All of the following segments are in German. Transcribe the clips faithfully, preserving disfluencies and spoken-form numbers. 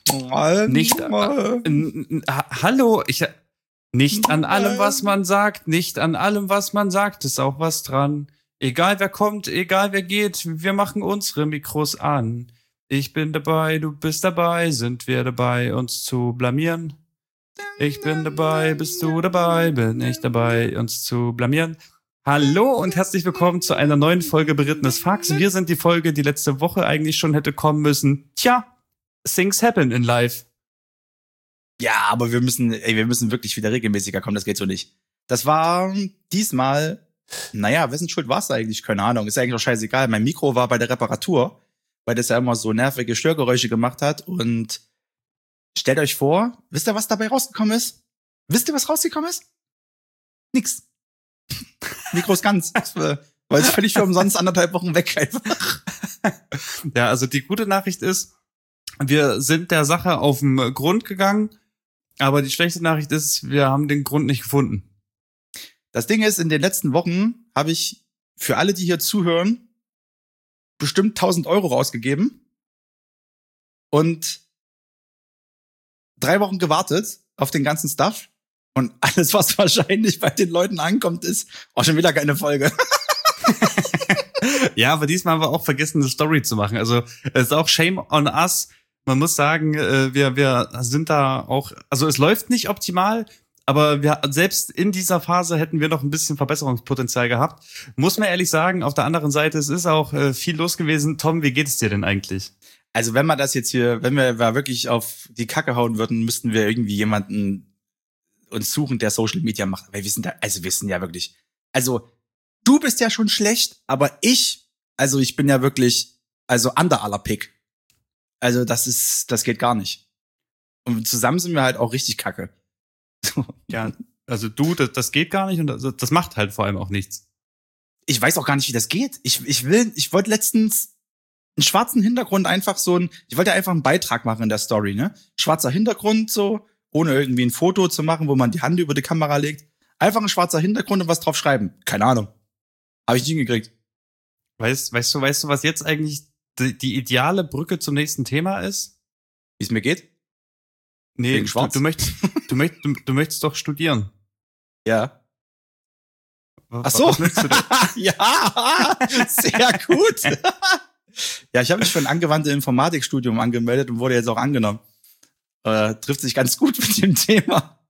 Nicht, äh, n, n, ha, hallo, ich, nicht an allem, was man sagt, nicht an allem, was man sagt, ist auch was dran. Egal wer kommt, egal wer geht, wir machen unsere Mikros an. Ich bin dabei, du bist dabei, sind wir dabei, uns zu blamieren? Ich bin dabei, bist du dabei, bin ich dabei, uns zu blamieren? Hallo und herzlich willkommen zu einer neuen Folge Berittenes Fax. Wir sind die Folge, die letzte Woche eigentlich schon hätte kommen müssen. Tja, things happen in life. Ja, aber wir müssen, ey, wir müssen wirklich wieder regelmäßiger kommen, das geht so nicht. Das war diesmal, naja, wessen Schuld war es eigentlich? Keine Ahnung, ist eigentlich auch scheißegal. Mein Mikro war bei der Reparatur, weil das ja immer so nervige Störgeräusche gemacht hat. Und stellt euch vor, wisst ihr, was dabei rausgekommen ist? Wisst ihr, was rausgekommen ist? Nix. Mikro ist ganz, weil es völlig für umsonst anderthalb Wochen weg einfach. Ja, also die gute Nachricht ist, wir sind der Sache auf den Grund gegangen, aber die schlechte Nachricht ist, wir haben den Grund nicht gefunden. Das Ding ist, in den letzten Wochen habe ich für alle, die hier zuhören, bestimmt tausend Euro rausgegeben und drei Wochen gewartet auf den ganzen Stuff. Und alles, was wahrscheinlich bei den Leuten ankommt, ist auch schon wieder keine Folge. Ja, aber diesmal haben wir auch vergessen, eine Story zu machen. Also es ist auch shame on us. Man muss sagen, wir wir sind da auch, also es läuft nicht optimal, aber wir selbst in dieser Phase hätten wir noch ein bisschen Verbesserungspotenzial gehabt. Muss man ehrlich sagen, auf der anderen Seite, es ist auch viel los gewesen. Tom, wie geht es dir denn eigentlich? Also wenn wir das jetzt hier, wenn wir wirklich auf die Kacke hauen würden, müssten wir irgendwie jemanden uns suchen, der Social Media macht. Weil wir sind da, also wir sind ja wirklich, also du bist ja schon schlecht, aber ich, also ich bin ja wirklich, also under aller Pick. Also das ist, das geht gar nicht. Und zusammen sind wir halt auch richtig kacke. Ja, also du, das, das geht gar nicht und das, das macht halt vor allem auch nichts. Ich weiß auch gar nicht, wie das geht. Ich, ich will, ich wollte letztens einen schwarzen Hintergrund einfach so ein, ich wollte einfach einen Beitrag machen in der Story, ne? Schwarzer Hintergrund so, ohne irgendwie ein Foto zu machen, wo man die Hand über die Kamera legt. Einfach ein schwarzer Hintergrund und was drauf schreiben. Keine Ahnung. Habe ich nicht hingekriegt. Weißt, weißt du, weißt du, was jetzt eigentlich die, die ideale Brücke zum nächsten Thema ist? Wie es mir geht? Nee, Wegen schwarz? Du, du möchtest, du möchtest, du, du möchtest doch studieren. Ja. Was, Ach so. Was möchtest du denn? Ja, sehr gut. Ja, ich habe mich für ein angewandte Informatikstudium angemeldet und wurde jetzt auch angenommen. Äh, trifft sich ganz gut mit dem Thema.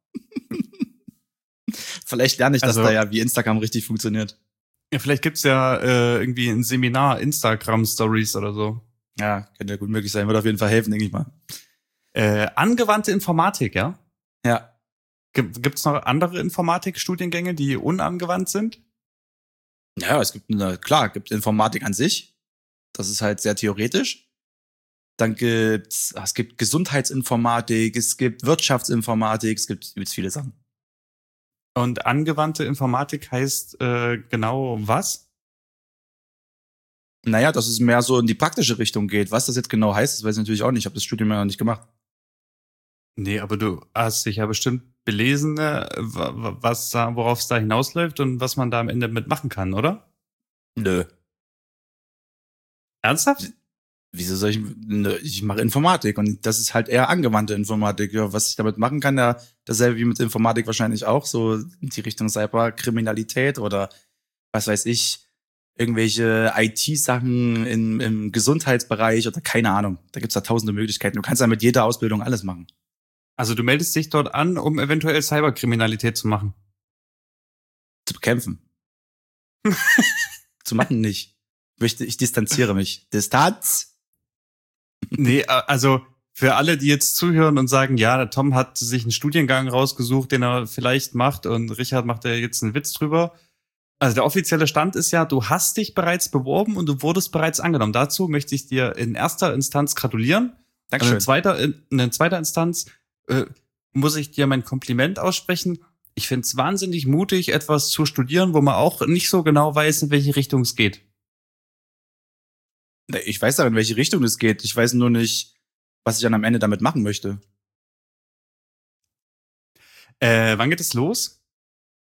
Vielleicht lerne ich das Also, da ja, wie Instagram richtig funktioniert. Ja, vielleicht gibt's ja äh, irgendwie ein Seminar, Instagram-Stories oder so. Ja, könnte ja gut möglich sein. Würde auf jeden Fall helfen, denke ich mal. Äh, angewandte Informatik, ja? Ja. Gibt, gibt's noch andere Informatikstudiengänge, die unangewandt sind? Ja, es gibt, eine, klar, gibt Informatik an sich. Das ist halt sehr theoretisch. Dann gibt's, es gibt Gesundheitsinformatik, es gibt Wirtschaftsinformatik, es gibt übelst viele Sachen. Und angewandte Informatik heißt äh, genau was? Naja, dass es mehr so in die praktische Richtung geht. Was das jetzt genau heißt, das weiß ich natürlich auch nicht. Ich habe das Studium ja noch nicht gemacht. Nee, aber du hast dich ja bestimmt belesen, äh, was da, worauf es da hinausläuft und was man da am Ende mitmachen kann, oder? Nö. Ernsthaft? Wieso soll ich, nö, ich mache Informatik und das ist halt eher angewandte Informatik. Ja, was ich damit machen kann, ja, dasselbe wie mit Informatik wahrscheinlich auch, so in die Richtung Cyberkriminalität oder was weiß ich, irgendwelche I T-Sachen im, im Gesundheitsbereich oder keine Ahnung. Da gibt's da tausende Möglichkeiten. Du kannst ja mit jeder Ausbildung alles machen. Also du meldest dich dort an, um eventuell Cyberkriminalität zu machen. Zu bekämpfen. Zu machen nicht. Ich möchte, ich distanziere mich. Distanz! Nee, also für alle, die jetzt zuhören und sagen, ja, der Tom hat sich einen Studiengang rausgesucht, den er vielleicht macht und Richard macht da jetzt einen Witz drüber. Also der offizielle Stand ist ja, du hast dich bereits beworben und du wurdest bereits angenommen. Dazu möchte ich dir in erster Instanz gratulieren. Dankeschön. In zweiter, in, in zweiter Instanz äh, muss ich dir mein Kompliment aussprechen. Ich finde es wahnsinnig mutig, etwas zu studieren, wo man auch nicht so genau weiß, in welche Richtung es geht. Ich weiß ja, in welche Richtung es geht. Ich weiß nur nicht, was ich dann am Ende damit machen möchte. Äh, wann geht es los?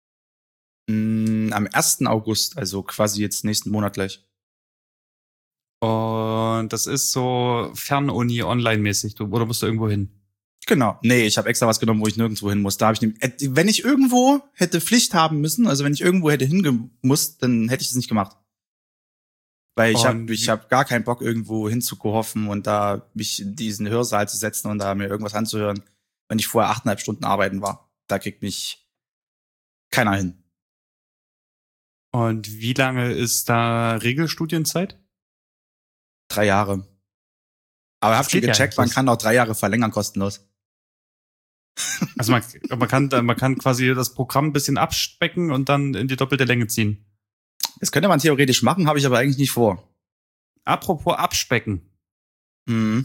Mm, am ersten August, also quasi jetzt nächsten Monat gleich. Und das ist so Fernuni online-mäßig, du, oder musst du irgendwo hin? Genau. Nee, ich habe extra was genommen, wo ich nirgendwo hin muss. Da habe ich nehm, wenn ich irgendwo hätte Pflicht haben müssen, also wenn ich irgendwo hätte hingemusst, dann hätte ich das nicht gemacht. Weil ich habe ich hab gar keinen Bock, irgendwo hinzukohoffen und da mich in diesen Hörsaal zu setzen und da mir irgendwas anzuhören, wenn ich vorher achteinhalb Stunden arbeiten war. Da kriegt mich keiner hin. Und wie lange ist da Regelstudienzeit? Drei Jahre. Aber ich habe schon gecheckt, ja, man kann auch drei Jahre verlängern kostenlos. Also man, man kann man kann quasi das Programm ein bisschen abspecken und dann in die doppelte Länge ziehen. Das könnte man theoretisch machen, habe ich aber eigentlich nicht vor. Apropos abspecken. Mhm.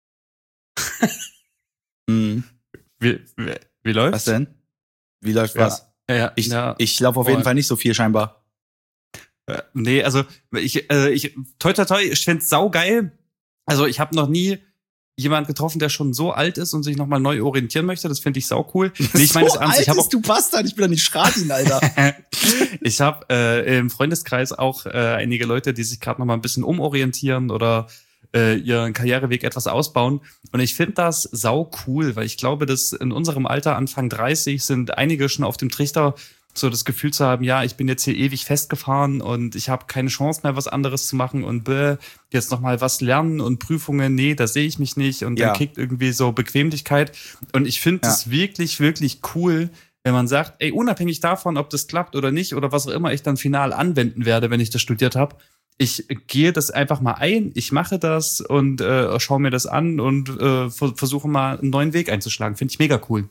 mhm. Wie, wie, wie läuft's? Was denn? Wie läuft ja. was? Ja, ja, ich ja. ich laufe auf jeden Fall nicht so viel scheinbar. Äh, nee, also ich, äh, ich toi toi toi, ich find's saugeil. Also ich habe noch nie jemand getroffen, der schon so alt ist und sich nochmal neu orientieren möchte. Das finde ich sau cool. Nee, ich meine so das ernst. Alt Ich hab auch, ist, du Bastard, ich bin doch nicht Schratin, Alter. Ich habe äh, im Freundeskreis auch äh, einige Leute, die sich gerade nochmal ein bisschen umorientieren oder äh, ihren Karriereweg etwas ausbauen. Und ich finde das sau cool, weil ich glaube, dass in unserem Alter, Anfang dreißig, sind einige schon auf dem Trichter, so das Gefühl zu haben, ja, ich bin jetzt hier ewig festgefahren und ich habe keine Chance mehr, was anderes zu machen und bäh, jetzt nochmal was lernen und Prüfungen, nee, da sehe ich mich nicht und Ja. dann kickt irgendwie so Bequemlichkeit. Und ich finde Ja. das wirklich, wirklich cool, wenn man sagt, ey, unabhängig davon, ob das klappt oder nicht oder was auch immer ich dann final anwenden werde, wenn ich das studiert habe, ich gehe das einfach mal ein, ich mache das und äh, schaue mir das an und äh, ver- versuche mal einen neuen Weg einzuschlagen. Finde ich mega cool.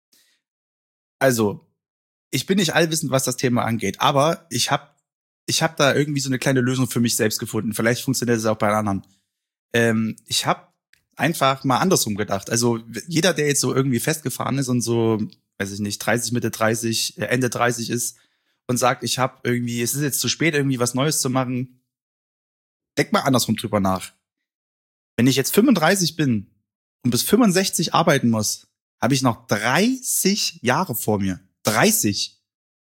Also, ich bin nicht allwissend, was das Thema angeht, aber ich habe ich hab da irgendwie so eine kleine Lösung für mich selbst gefunden. Vielleicht funktioniert das auch bei anderen. Ähm, ich habe einfach mal andersrum gedacht. Also jeder, der jetzt so irgendwie festgefahren ist und so, weiß ich nicht, dreißig, Mitte dreißig, äh, Ende dreißig ist und sagt, ich habe irgendwie, es ist jetzt zu spät, irgendwie was Neues zu machen, denk mal andersrum drüber nach. Wenn ich jetzt fünfunddreißig bin und bis fünfundsechzig arbeiten muss, habe ich noch dreißig Jahre vor mir. dreißig.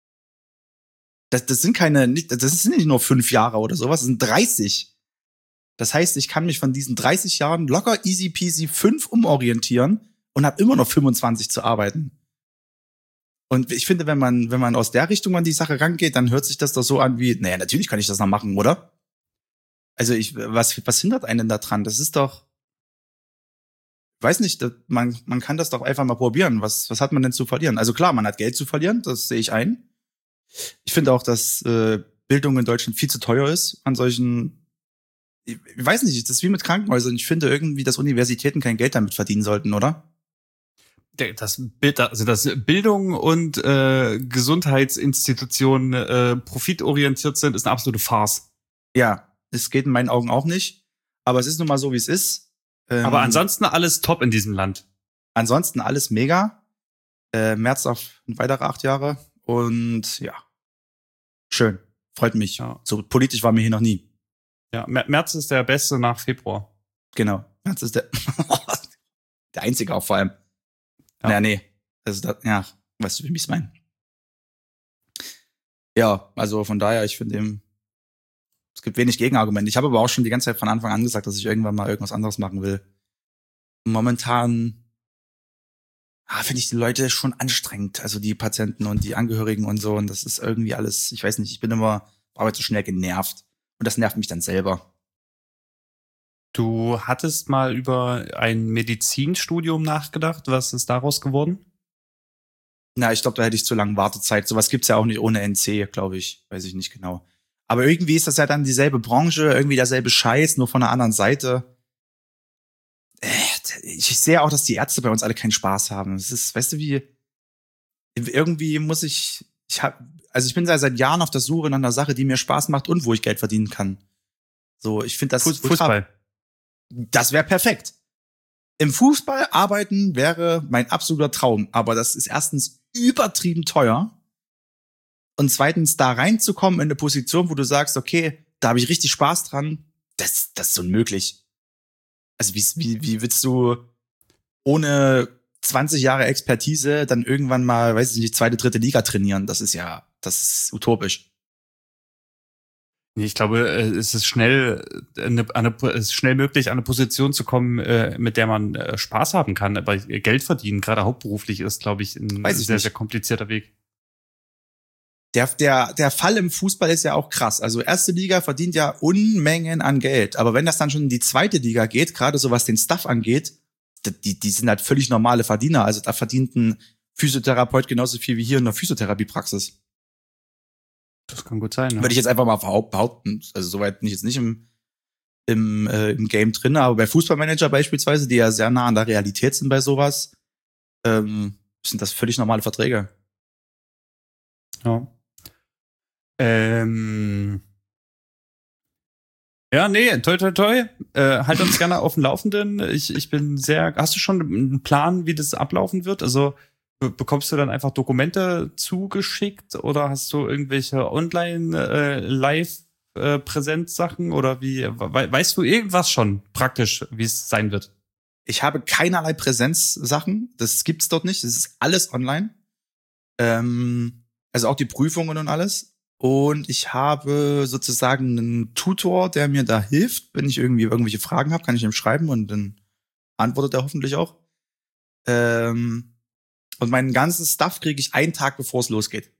Das, das sind keine, das sind nicht nur fünf Jahre oder sowas, das sind dreißig. Das heißt, ich kann mich von diesen dreißig Jahren locker easy peasy fünf umorientieren und habe immer noch fünfundzwanzig zu arbeiten. Und ich finde, wenn man, wenn man aus der Richtung an die Sache rangeht, dann hört sich das doch so an wie, naja, natürlich kann ich das noch machen, oder? Also ich, was, was hindert einen da dran? Das ist doch, weiß nicht, das, man, man kann das doch einfach mal probieren. Was, was hat man denn zu verlieren? Also klar, man hat Geld zu verlieren, das sehe ich ein. Ich finde auch, dass äh, Bildung in Deutschland viel zu teuer ist an solchen, ich weiß nicht, das ist wie mit Krankenhäusern. Ich finde irgendwie, dass Universitäten kein Geld damit verdienen sollten, oder? Das Bild, also das Bildung und äh, Gesundheitsinstitutionen äh, profitorientiert sind, ist eine absolute Farce. Ja, es geht in meinen Augen auch nicht. Aber es ist nun mal so, wie es ist. Ähm, Aber ansonsten alles top in diesem Land. Ansonsten alles mega. Äh, März auf weitere acht Jahre. Und ja, schön. Freut mich. Ja. So politisch war mir hier noch nie. Ja, März ist der beste nach Februar. Genau. März ist der, der einzige auch vor allem. Ja. Naja, nee. Also das, ja, weißt du, wie ich es meine. Ja, also von daher, ich finde eben, es gibt wenig Gegenargumente. Ich habe aber auch schon die ganze Zeit von Anfang an gesagt, dass ich irgendwann mal irgendwas anderes machen will. Momentan ah, finde ich die Leute schon anstrengend, also die Patienten und die Angehörigen und so. Und das ist irgendwie alles, ich weiß nicht, ich bin immer aber zu schnell genervt. Und das nervt mich dann selber. Du hattest mal über ein Medizinstudium nachgedacht. Was ist daraus geworden? Na, ich glaube, da hätte ich zu lange Wartezeit. Sowas gibt's ja auch nicht ohne N C, glaube ich. Weiß ich nicht genau. Aber irgendwie ist das ja dann dieselbe Branche, irgendwie derselbe Scheiß, nur von der anderen Seite. Ich sehe auch, dass die Ärzte bei uns alle keinen Spaß haben. Es ist, weißt du, wie irgendwie muss ich, ich hab, also ich bin seit Jahren auf der Suche nach einer Sache, die mir Spaß macht und wo ich Geld verdienen kann. So, ich finde das Fuß, Fußball. Das wäre perfekt. Im Fußball arbeiten wäre mein absoluter Traum, aber das ist erstens übertrieben teuer und zweitens da reinzukommen in eine Position, wo du sagst, okay, da habe ich richtig Spaß dran, das, das ist unmöglich. Also wie, wie, wie willst du ohne zwanzig Jahre Expertise dann irgendwann mal, weiß ich nicht, zweite, dritte Liga trainieren? Das ist ja, das ist utopisch. Ich glaube, es ist schnell, eine, eine, es ist schnell möglich, an eine Position zu kommen, mit der man Spaß haben kann. Aber Geld verdienen, gerade hauptberuflich, ist, glaube ich, ein Weiß ich sehr, nicht. sehr komplizierter Weg. Der, der, der Fall im Fußball ist ja auch krass. Also erste Liga verdient ja Unmengen an Geld. Aber wenn das dann schon in die zweite Liga geht, gerade so was den Stuff angeht, die, die sind halt völlig normale Verdiener. Also da verdient ein Physiotherapeut genauso viel wie hier in der Physiotherapiepraxis. Das kann gut sein, ja. Würde ich jetzt einfach mal behaupten. Also soweit bin ich jetzt nicht im, im, äh, im Game drin, aber bei Fußballmanager beispielsweise, die ja sehr nah an der Realität sind bei sowas, ähm, sind das völlig normale Verträge. Ja. Ähm. Ja, nee, toi, toi, toi. Äh, halt uns gerne auf dem Laufenden. Ich, ich bin sehr. Hast du schon einen Plan, wie das ablaufen wird? Also be- bekommst du dann einfach Dokumente zugeschickt oder hast du irgendwelche Online-Live-Präsenz-Sachen oder wie? We- weißt du irgendwas schon praktisch, wie es sein wird? Ich habe keinerlei Präsenzsachen. Das gibt's dort nicht. Das ist alles online. Ähm, also auch die Prüfungen und alles. Und ich habe sozusagen einen Tutor, der mir da hilft. Wenn ich irgendwie irgendwelche Fragen habe, kann ich ihm schreiben und dann antwortet er hoffentlich auch. Ähm, und meinen ganzen Stuff kriege ich einen Tag, bevor es losgeht.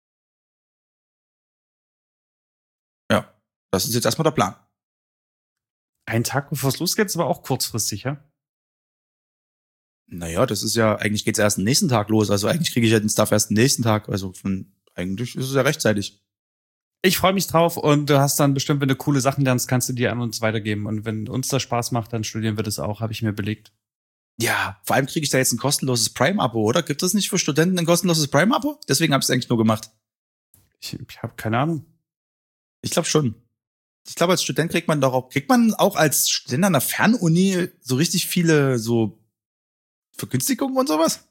Ja, das ist jetzt erstmal der Plan. Ein Tag bevor es losgeht, ist aber auch kurzfristig, ja? Naja, das ist ja, eigentlich geht's erst am nächsten Tag los. Also eigentlich kriege ich ja den Stuff erst am nächsten Tag. Also von, eigentlich ist es ja rechtzeitig. Ich freue mich drauf und du hast dann bestimmt, wenn du coole Sachen lernst, kannst du die an uns weitergeben. Und wenn uns das Spaß macht, dann studieren wir das auch, habe ich mir belegt. Ja, vor allem kriege ich da jetzt ein kostenloses Prime-Abo, oder? Gibt es nicht für Studenten ein kostenloses Prime-Abo? Deswegen habe ich es eigentlich nur gemacht. Ich, ich habe keine Ahnung. Ich glaube schon. Ich glaube, als Student kriegt man doch auch, kriegt man auch als Student an der Fernuni so richtig viele so Vergünstigungen und sowas?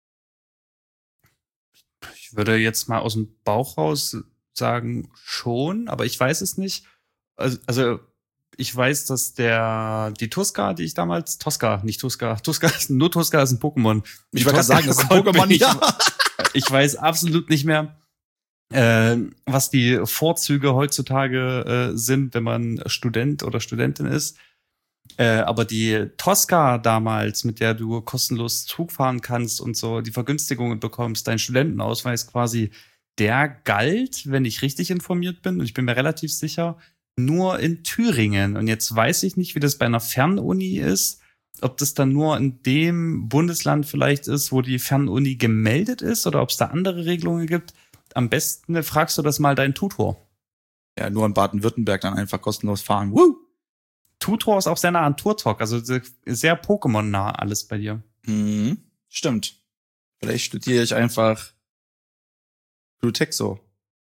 Ich würde jetzt mal aus dem Bauch raus sagen, schon, aber ich weiß es nicht. Also, also ich weiß, dass der die Tuska, die ich damals Tosca, nicht Tuska, Tuska, nur Tuska ist ein Pokémon. Ich wollte gerade sagen, das ist ein Pokémon, ich, ja. Ich weiß absolut nicht mehr, äh, was die Vorzüge heutzutage äh, sind, wenn man Student oder Studentin ist. Äh, aber die Tosca damals, mit der du kostenlos Zug fahren kannst und so die Vergünstigungen bekommst, dein Studentenausweis quasi, der galt, wenn ich richtig informiert bin, und ich bin mir relativ sicher, nur in Thüringen. Und jetzt weiß ich nicht, wie das bei einer Fernuni ist, ob das dann nur in dem Bundesland vielleicht ist, wo die Fernuni gemeldet ist, oder ob es da andere Regelungen gibt. Am besten fragst du das mal deinen Tutor. Ja, nur in Baden-Württemberg dann einfach kostenlos fahren. Woo! Tutor ist auch sehr nah an Turtok, also sehr Pokémon-nah alles bei dir. Mhm, stimmt. Vielleicht studiere ich einfach Blutexo.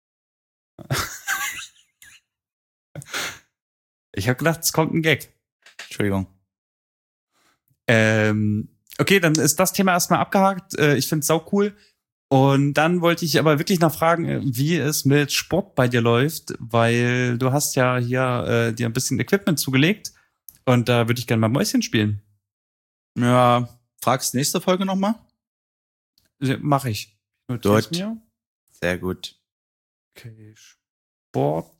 Ich habe gedacht, es kommt ein Gag. Entschuldigung. Ähm, okay, dann ist das Thema erstmal abgehakt. Äh, ich find's sau cool. Und dann wollte ich aber wirklich noch fragen, wie es mit Sport bei dir läuft, weil du hast ja hier äh, dir ein bisschen Equipment zugelegt und da würde ich gerne mal Mäuschen spielen. Ja, fragst nächste Folge nochmal? Mach ich. Notier's Gut. mir. Sehr gut. Okay, Sport.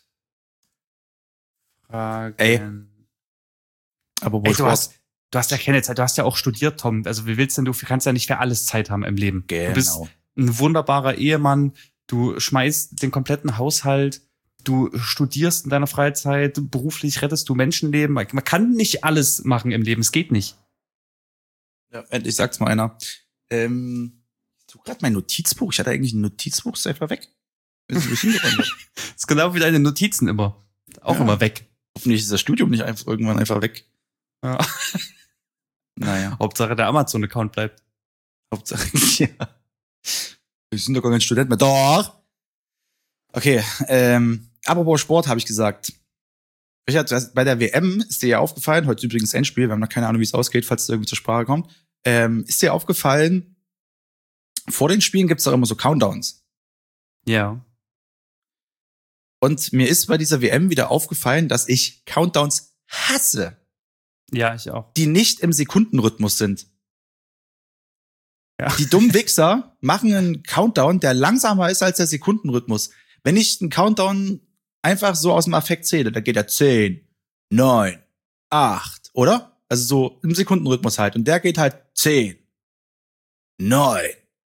Fragen. Ey. Aber wo Ey, du Sport? hast, du hast ja keine Zeit, du hast ja auch studiert, Tom. Also wie willst denn du, du kannst ja nicht für alles Zeit haben im Leben. Genau. Du bist ein wunderbarer Ehemann, du schmeißt den kompletten Haushalt, du studierst in deiner Freizeit, beruflich rettest du Menschenleben. Man kann nicht alles machen im Leben, es geht nicht. Ja, endlich sagt's mal einer. Ähm, ich suche gerade mein Notizbuch. Ich hatte eigentlich ein Notizbuch, ist einfach weg. Ist nicht hingeräumt. Das ist genau wie deine Notizen immer. Auch Ja. immer weg. Hoffentlich ist das Studium nicht einfach irgendwann einfach weg. Ja. Naja, Hauptsache der Amazon-Account bleibt. Hauptsache, ja. Wir sind doch gar kein Student mehr. Doch! Okay, ähm, apropos Sport, habe ich gesagt. Ich hatte, bei der W M ist dir ja aufgefallen, heute übrigens Endspiel, wir haben noch keine Ahnung, wie es ausgeht, falls es irgendwie zur Sprache kommt. Ähm, ist dir aufgefallen, vor den Spielen gibt's doch immer so Countdowns. Ja. Und mir ist bei dieser W M wieder aufgefallen, dass ich Countdowns hasse, Ja, ich auch. die nicht im Sekundenrhythmus sind. Ja. Die dummen Wichser machen einen Countdown, der langsamer ist als der Sekundenrhythmus. Wenn ich einen Countdown einfach so aus dem Affekt zähle, da geht er zehn, neun, acht, oder? Also so im Sekundenrhythmus halt. Und der geht halt zehn, neun,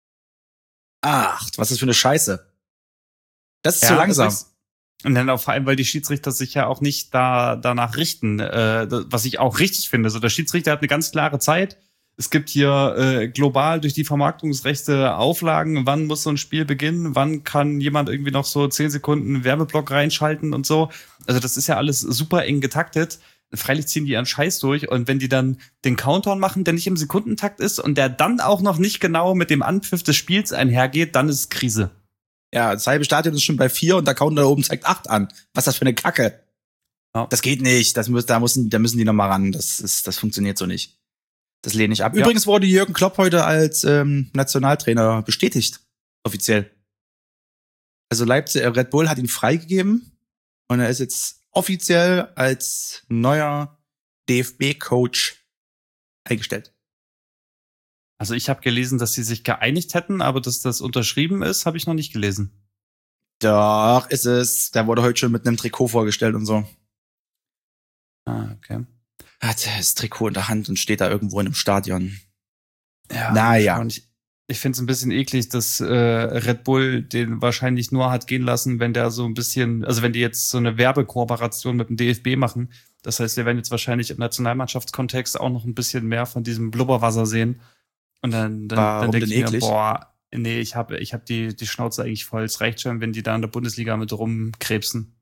acht. Was ist das für eine Scheiße? Das ist Ja, zu langsam. das ist- Und dann auch vor allem, weil die Schiedsrichter sich ja auch nicht da danach richten, äh, das- was ich auch richtig finde. So, der Schiedsrichter hat eine ganz klare Zeit. Es gibt hier äh, global durch die Vermarktungsrechte Auflagen, wann muss so ein Spiel beginnen, wann kann jemand irgendwie noch so zehn Sekunden Werbeblock reinschalten und so. Also das ist ja alles super eng getaktet. Freilich ziehen die ihren Scheiß durch und wenn die dann den Countdown machen, der nicht im Sekundentakt ist und der dann auch noch nicht genau mit dem Anpfiff des Spiels einhergeht, dann ist es Krise. Ja, das halbe Stadion ist schon bei vier und der Counter da oben zeigt acht an. Was ist das für eine Kacke? Ja. Das geht nicht. Das muss, da müssen, da müssen die noch mal ran. Das ist, das funktioniert so nicht. Das lehne ich ab. Ja. Übrigens wurde Jürgen Klopp heute als ähm, Nationaltrainer bestätigt. Offiziell. Also Leipzig, äh, Red Bull hat ihn freigegeben und er ist jetzt offiziell als neuer D F B-Coach eingestellt. Also ich habe gelesen, dass sie sich geeinigt hätten, aber dass das unterschrieben ist, habe ich noch nicht gelesen. Doch, ist es. Der wurde heute schon mit einem Trikot vorgestellt und so. Ah, okay. Hat das Trikot in der Hand und steht da irgendwo in einem Stadion. Ja, Naja. und ich, ich finde es ein bisschen eklig, dass äh, Red Bull den wahrscheinlich nur hat gehen lassen, wenn der so ein bisschen, also wenn die jetzt so eine Werbekooperation mit dem D F B machen. Das heißt, wir werden jetzt wahrscheinlich im Nationalmannschaftskontext auch noch ein bisschen mehr von diesem Blubberwasser sehen. Und dann, dann, Warum dann denke denn ich mir, eklig? boah, nee, ich habe ich hab die, die Schnauze eigentlich voll. Es reicht schon, wenn die da in der Bundesliga mit rumkrebsen.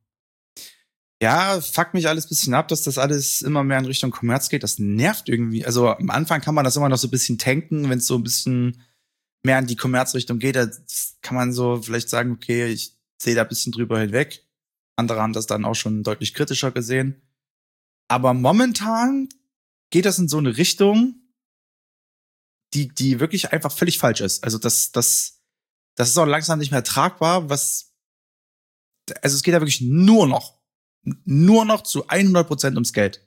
Ja, fuck mich alles bisschen ab, dass das alles immer mehr in Richtung Kommerz geht. Das nervt irgendwie. Also am Anfang kann man das immer noch so ein bisschen tanken, wenn es so ein bisschen mehr in die Kommerzrichtung geht. Das kann man so vielleicht sagen, okay, ich sehe da ein bisschen drüber hinweg. Andere haben das dann auch schon deutlich kritischer gesehen. Aber momentan geht das in so eine Richtung, die, die wirklich einfach völlig falsch ist. Also das, das, das ist auch langsam nicht mehr tragbar, was, also es geht ja wirklich nur noch, nur noch zu hundert Prozent ums Geld.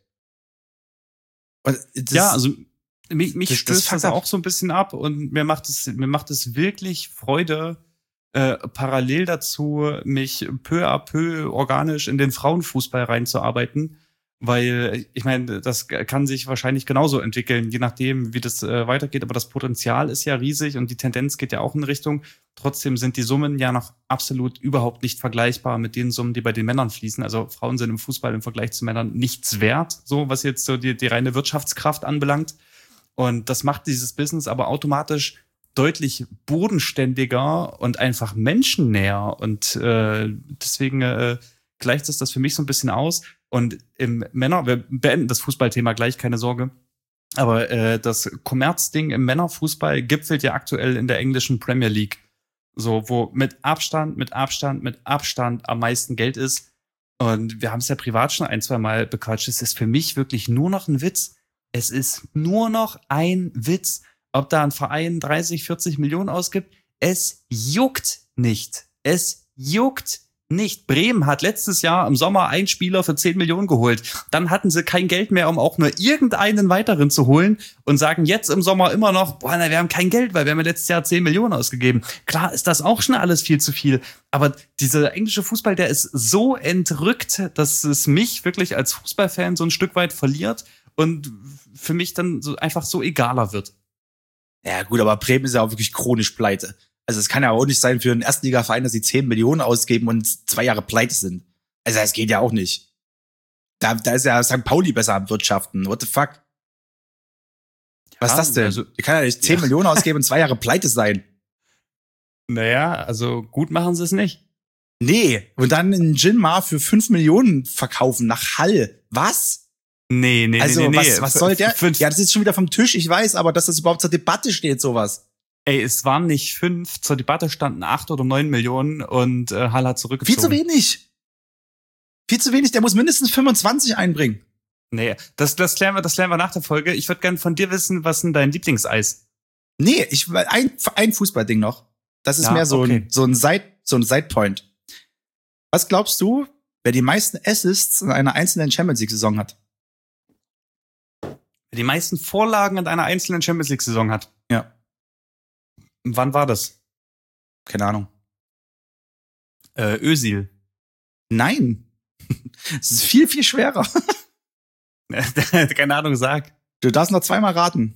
Und das, Ja, also mich, mich das- das stößt fuckt das ab. auch so ein bisschen ab und mir macht es, mir macht es wirklich Freude, äh, parallel dazu mich peu à peu organisch in den Frauenfußball reinzuarbeiten, weil ich meine, das kann sich wahrscheinlich genauso entwickeln, je nachdem, wie das äh, weitergeht, aber das Potenzial ist ja riesig und die Tendenz geht ja auch in Richtung. Trotzdem sind die Summen ja noch absolut überhaupt nicht vergleichbar mit den Summen, die bei den Männern fließen. Also Frauen sind im Fußball im Vergleich zu Männern nichts wert, so was jetzt so die, die reine Wirtschaftskraft anbelangt. Und das macht dieses Business aber automatisch deutlich bodenständiger und einfach menschennäher. Und äh, deswegen äh, gleicht es das für mich so ein bisschen aus. Und im Männer, wir beenden das Fußballthema gleich, keine Sorge. Aber äh, das Kommerzding im Männerfußball gipfelt ja aktuell in der englischen Premier League. So, wo mit Abstand, mit Abstand, mit Abstand am meisten Geld ist. Und wir haben es ja privat schon ein, zwei Mal bequatscht. Es ist für mich wirklich nur noch ein Witz. Es ist nur noch ein Witz, ob da ein Verein dreißig, vierzig Millionen ausgibt. Es juckt nicht. Es juckt nicht. Bremen hat letztes Jahr im Sommer einen Spieler für zehn Millionen geholt. Dann hatten sie kein Geld mehr, um auch nur irgendeinen weiteren zu holen und sagen jetzt im Sommer immer noch, boah, na, wir haben kein Geld, weil wir haben ja letztes Jahr zehn Millionen ausgegeben. Klar ist das auch schon alles viel zu viel. Aber dieser englische Fußball, der ist so entrückt, dass es mich wirklich als Fußballfan so ein Stück weit verliert und für mich dann so einfach so egaler wird. ja gut, aber Bremen ist ja auch wirklich chronisch pleite. Also es kann ja auch nicht sein für einen Erstligaverein, dass sie zehn Millionen ausgeben und zwei Jahre pleite sind. Also das geht ja auch nicht. Da, da ist ja Sankt Pauli besser am Wirtschaften. What the fuck? Was ist das denn? Also, Die kann ja nicht zehn ja. Millionen ausgeben und zwei Jahre pleite sein. Naja, also gut machen sie es nicht. Nee. Und dann einen Gin mal für fünf Millionen verkaufen nach Hall. Was? Nee, nee, Also nee, nee. was, was soll der? Fünf, Ja, das ist schon wieder vom Tisch, ich weiß, aber dass das überhaupt zur Debatte steht, sowas. Ey, es waren nicht fünf, zur Debatte standen acht oder neun Millionen und äh, Hall hat zurückgezogen. Viel zu wenig. Viel zu wenig, der muss mindestens fünfundzwanzig einbringen. Nee, das, das, klären wir, das klären wir nach der Folge. Ich würde gerne von dir wissen, was denn dein Lieblingseis? Nee, ich ein, ein Fußballding noch. Das ist Ja, mehr so okay. ein so ein Side so ein Sidepoint. Was glaubst du, wer die meisten Assists in einer einzelnen Champions League Saison hat? Wer die meisten Vorlagen in einer einzelnen Champions League Saison hat. Ja, Wann war das? keine Ahnung. Äh, Özil. Nein. Es ist viel, viel schwerer. Keine Ahnung, sag. Du darfst noch zweimal raten.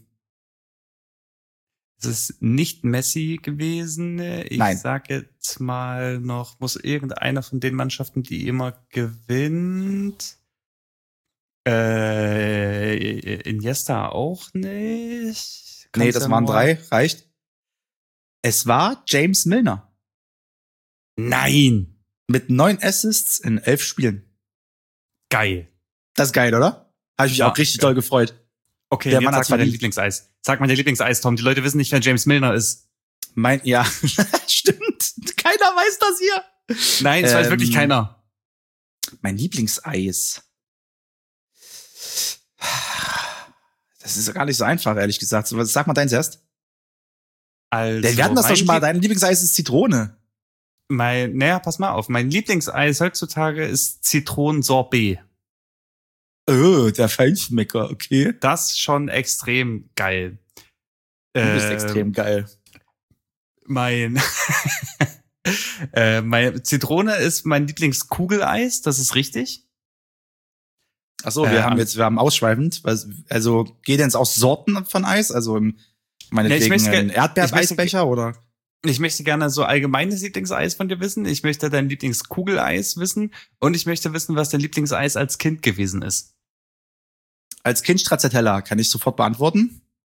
Es ist nicht Messi gewesen. Ich Nein. sag jetzt mal noch, muss irgendeiner von den Mannschaften, die immer gewinnt. Äh, Iniesta auch nicht. Kann's nee, das ja waren nur- drei. Reicht. Es war James Milner. Nein. Mit neun Assists in elf Spielen. Geil. Das ist geil, oder? Habe ich mich Ja, auch richtig geil. doll gefreut. Okay, Der jetzt Mann sag hat mal dein verdient. Lieblingseis. Sag mal dein Lieblingseis, Tom. Die Leute wissen nicht, wer James Milner ist. Mein, ja, stimmt. Keiner weiß das hier. Nein, das weiß Ähm, wirklich keiner. Mein Lieblingseis. Das ist gar nicht so einfach, ehrlich gesagt. So, Sag mal deins erst. Also, Wir hatten das doch mein schon mal. Lieb- Dein Lieblingseis ist Zitrone. Mein, naja, pass mal auf. Mein Lieblingseis heutzutage ist Zitronensorbet. Oh, der Feinschmecker, okay. Das ist schon extrem geil. Du bist Ähm, extrem geil. Mein, äh, mein Zitrone ist mein Lieblingskugeleis, das ist richtig. Ach so, wir äh, haben jetzt, wir haben ausschweifend. was- Also, geht denn es auch Sorten von Eis? Also, im- meinetwegen Ja, ich möchte ein ge- Erdbeereisbecher oder? Ich möchte gerne so allgemeines Lieblingseis von dir wissen. Ich möchte dein Lieblingskugeleis wissen. Und ich möchte wissen, was dein Lieblingseis als Kind gewesen ist. Als Kind Stracciatella, kann ich sofort beantworten.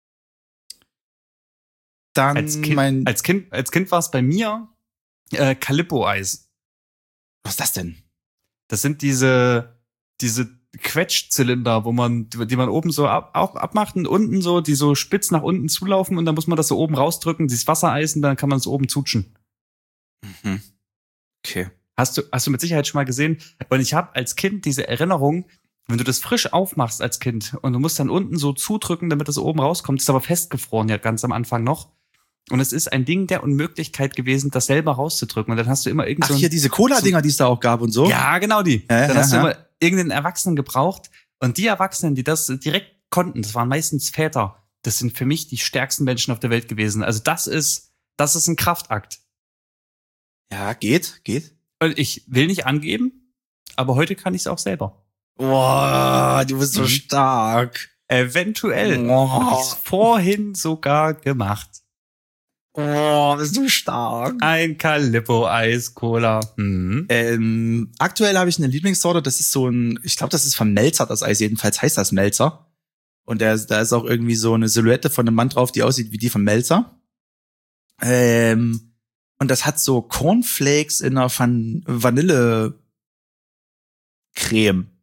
Dann Als Kind, mein, als Kind, als Kind war es bei mir äh, Calippo-Eis. was ist das denn? Das sind diese, diese Quetschzylinder, wo man, die man oben so ab, ab, abmacht und unten so, die so spitz nach unten zulaufen und dann muss man das so oben rausdrücken, dieses Wassereis und dann kann man es oben zutschen. Mhm. Okay. Hast du, hast du mit Sicherheit schon mal gesehen. Und ich habe als Kind diese Erinnerung, wenn du das frisch aufmachst als Kind und du musst dann unten so zudrücken, damit das oben rauskommt, ist aber festgefroren ja ganz am Anfang noch. Und es ist ein Ding der Unmöglichkeit gewesen, das selber rauszudrücken. Und dann hast du immer irgend Ach, so ein, hier diese Cola-Dinger, die es da auch gab und so? ja, genau die. Ja, dann ja, hast du ja. immer irgendeinen Erwachsenen gebraucht. Und die Erwachsenen, die das direkt konnten, das waren meistens Väter. Das sind für mich die stärksten Menschen auf der Welt gewesen. Also das ist, das ist ein Kraftakt. Ja, geht, geht. Und ich will nicht angeben, aber heute kann ich es auch selber. Boah, du bist so Mhm. stark. Eventuell. Boah. Hab ich's vorhin sogar gemacht. Oh, bist du stark. Ein Calippo-Eis-Cola. Mhm. Ähm, aktuell habe ich eine Lieblingssorte, das ist so ein, ich glaube, das ist von Melzer, das Eis, jedenfalls heißt das Melzer. Und der, da ist auch irgendwie so eine Silhouette von einem Mann drauf, die aussieht wie die von Melzer. Ähm, und das hat so Cornflakes in einer Van Vanille Creme.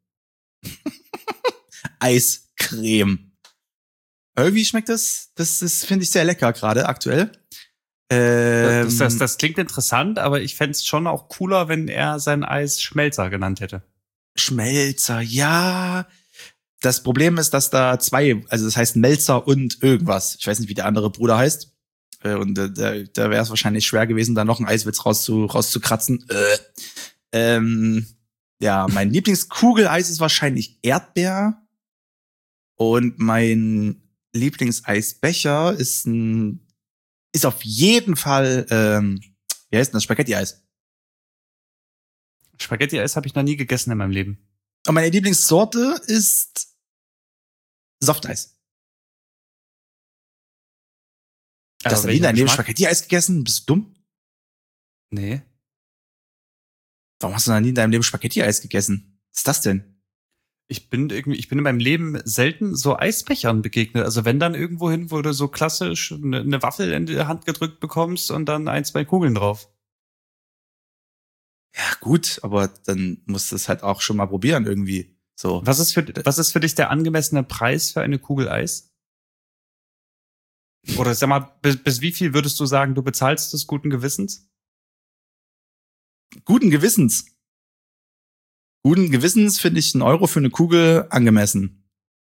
Eiscreme. Irgendwie schmeckt das, das, das finde ich sehr lecker gerade aktuell. Ähm, Das, das, das klingt interessant, aber ich fänd's schon auch cooler, wenn er sein Eis Schmelzer genannt hätte. Schmelzer, ja. Das Problem ist, dass da zwei, also das heißt Melzer und irgendwas. Ich weiß nicht, wie der andere Bruder heißt. Äh, Und äh, da, da wäre es wahrscheinlich schwer gewesen, da noch einen Eiswitz rauszu, rauszukratzen. Äh. Ähm, ja, mein Lieblingskugeleis ist wahrscheinlich Erdbeer. Und mein Lieblingseisbecher ist ein, ist auf jeden Fall, ähm, wie heißt denn das? Spaghetti-Eis. Spaghetti-Eis habe ich noch nie gegessen in meinem Leben. Und meine Lieblingssorte ist Softeis. Also Hast du nie in welcher deinem Leben Geschmack? Spaghetti-Eis gegessen? Bist du dumm? Nee. Warum hast du noch nie in deinem Leben Spaghetti-Eis gegessen? Was ist das denn? Ich bin irgendwie, ich bin in meinem Leben selten so Eisbechern begegnet. Also wenn dann irgendwo hin, wo du so klassisch eine, eine Waffel in die Hand gedrückt bekommst und dann ein, zwei Kugeln drauf. Ja, gut, aber dann musst du es halt auch schon mal probieren irgendwie. So. Was ist für, was ist für dich der angemessene Preis für eine Kugel Eis? Oder sag mal, bis, bis wie viel würdest du sagen, du bezahlst des guten Gewissens? Guten Gewissens. Guten Gewissens finde ich einen Euro für eine Kugel angemessen.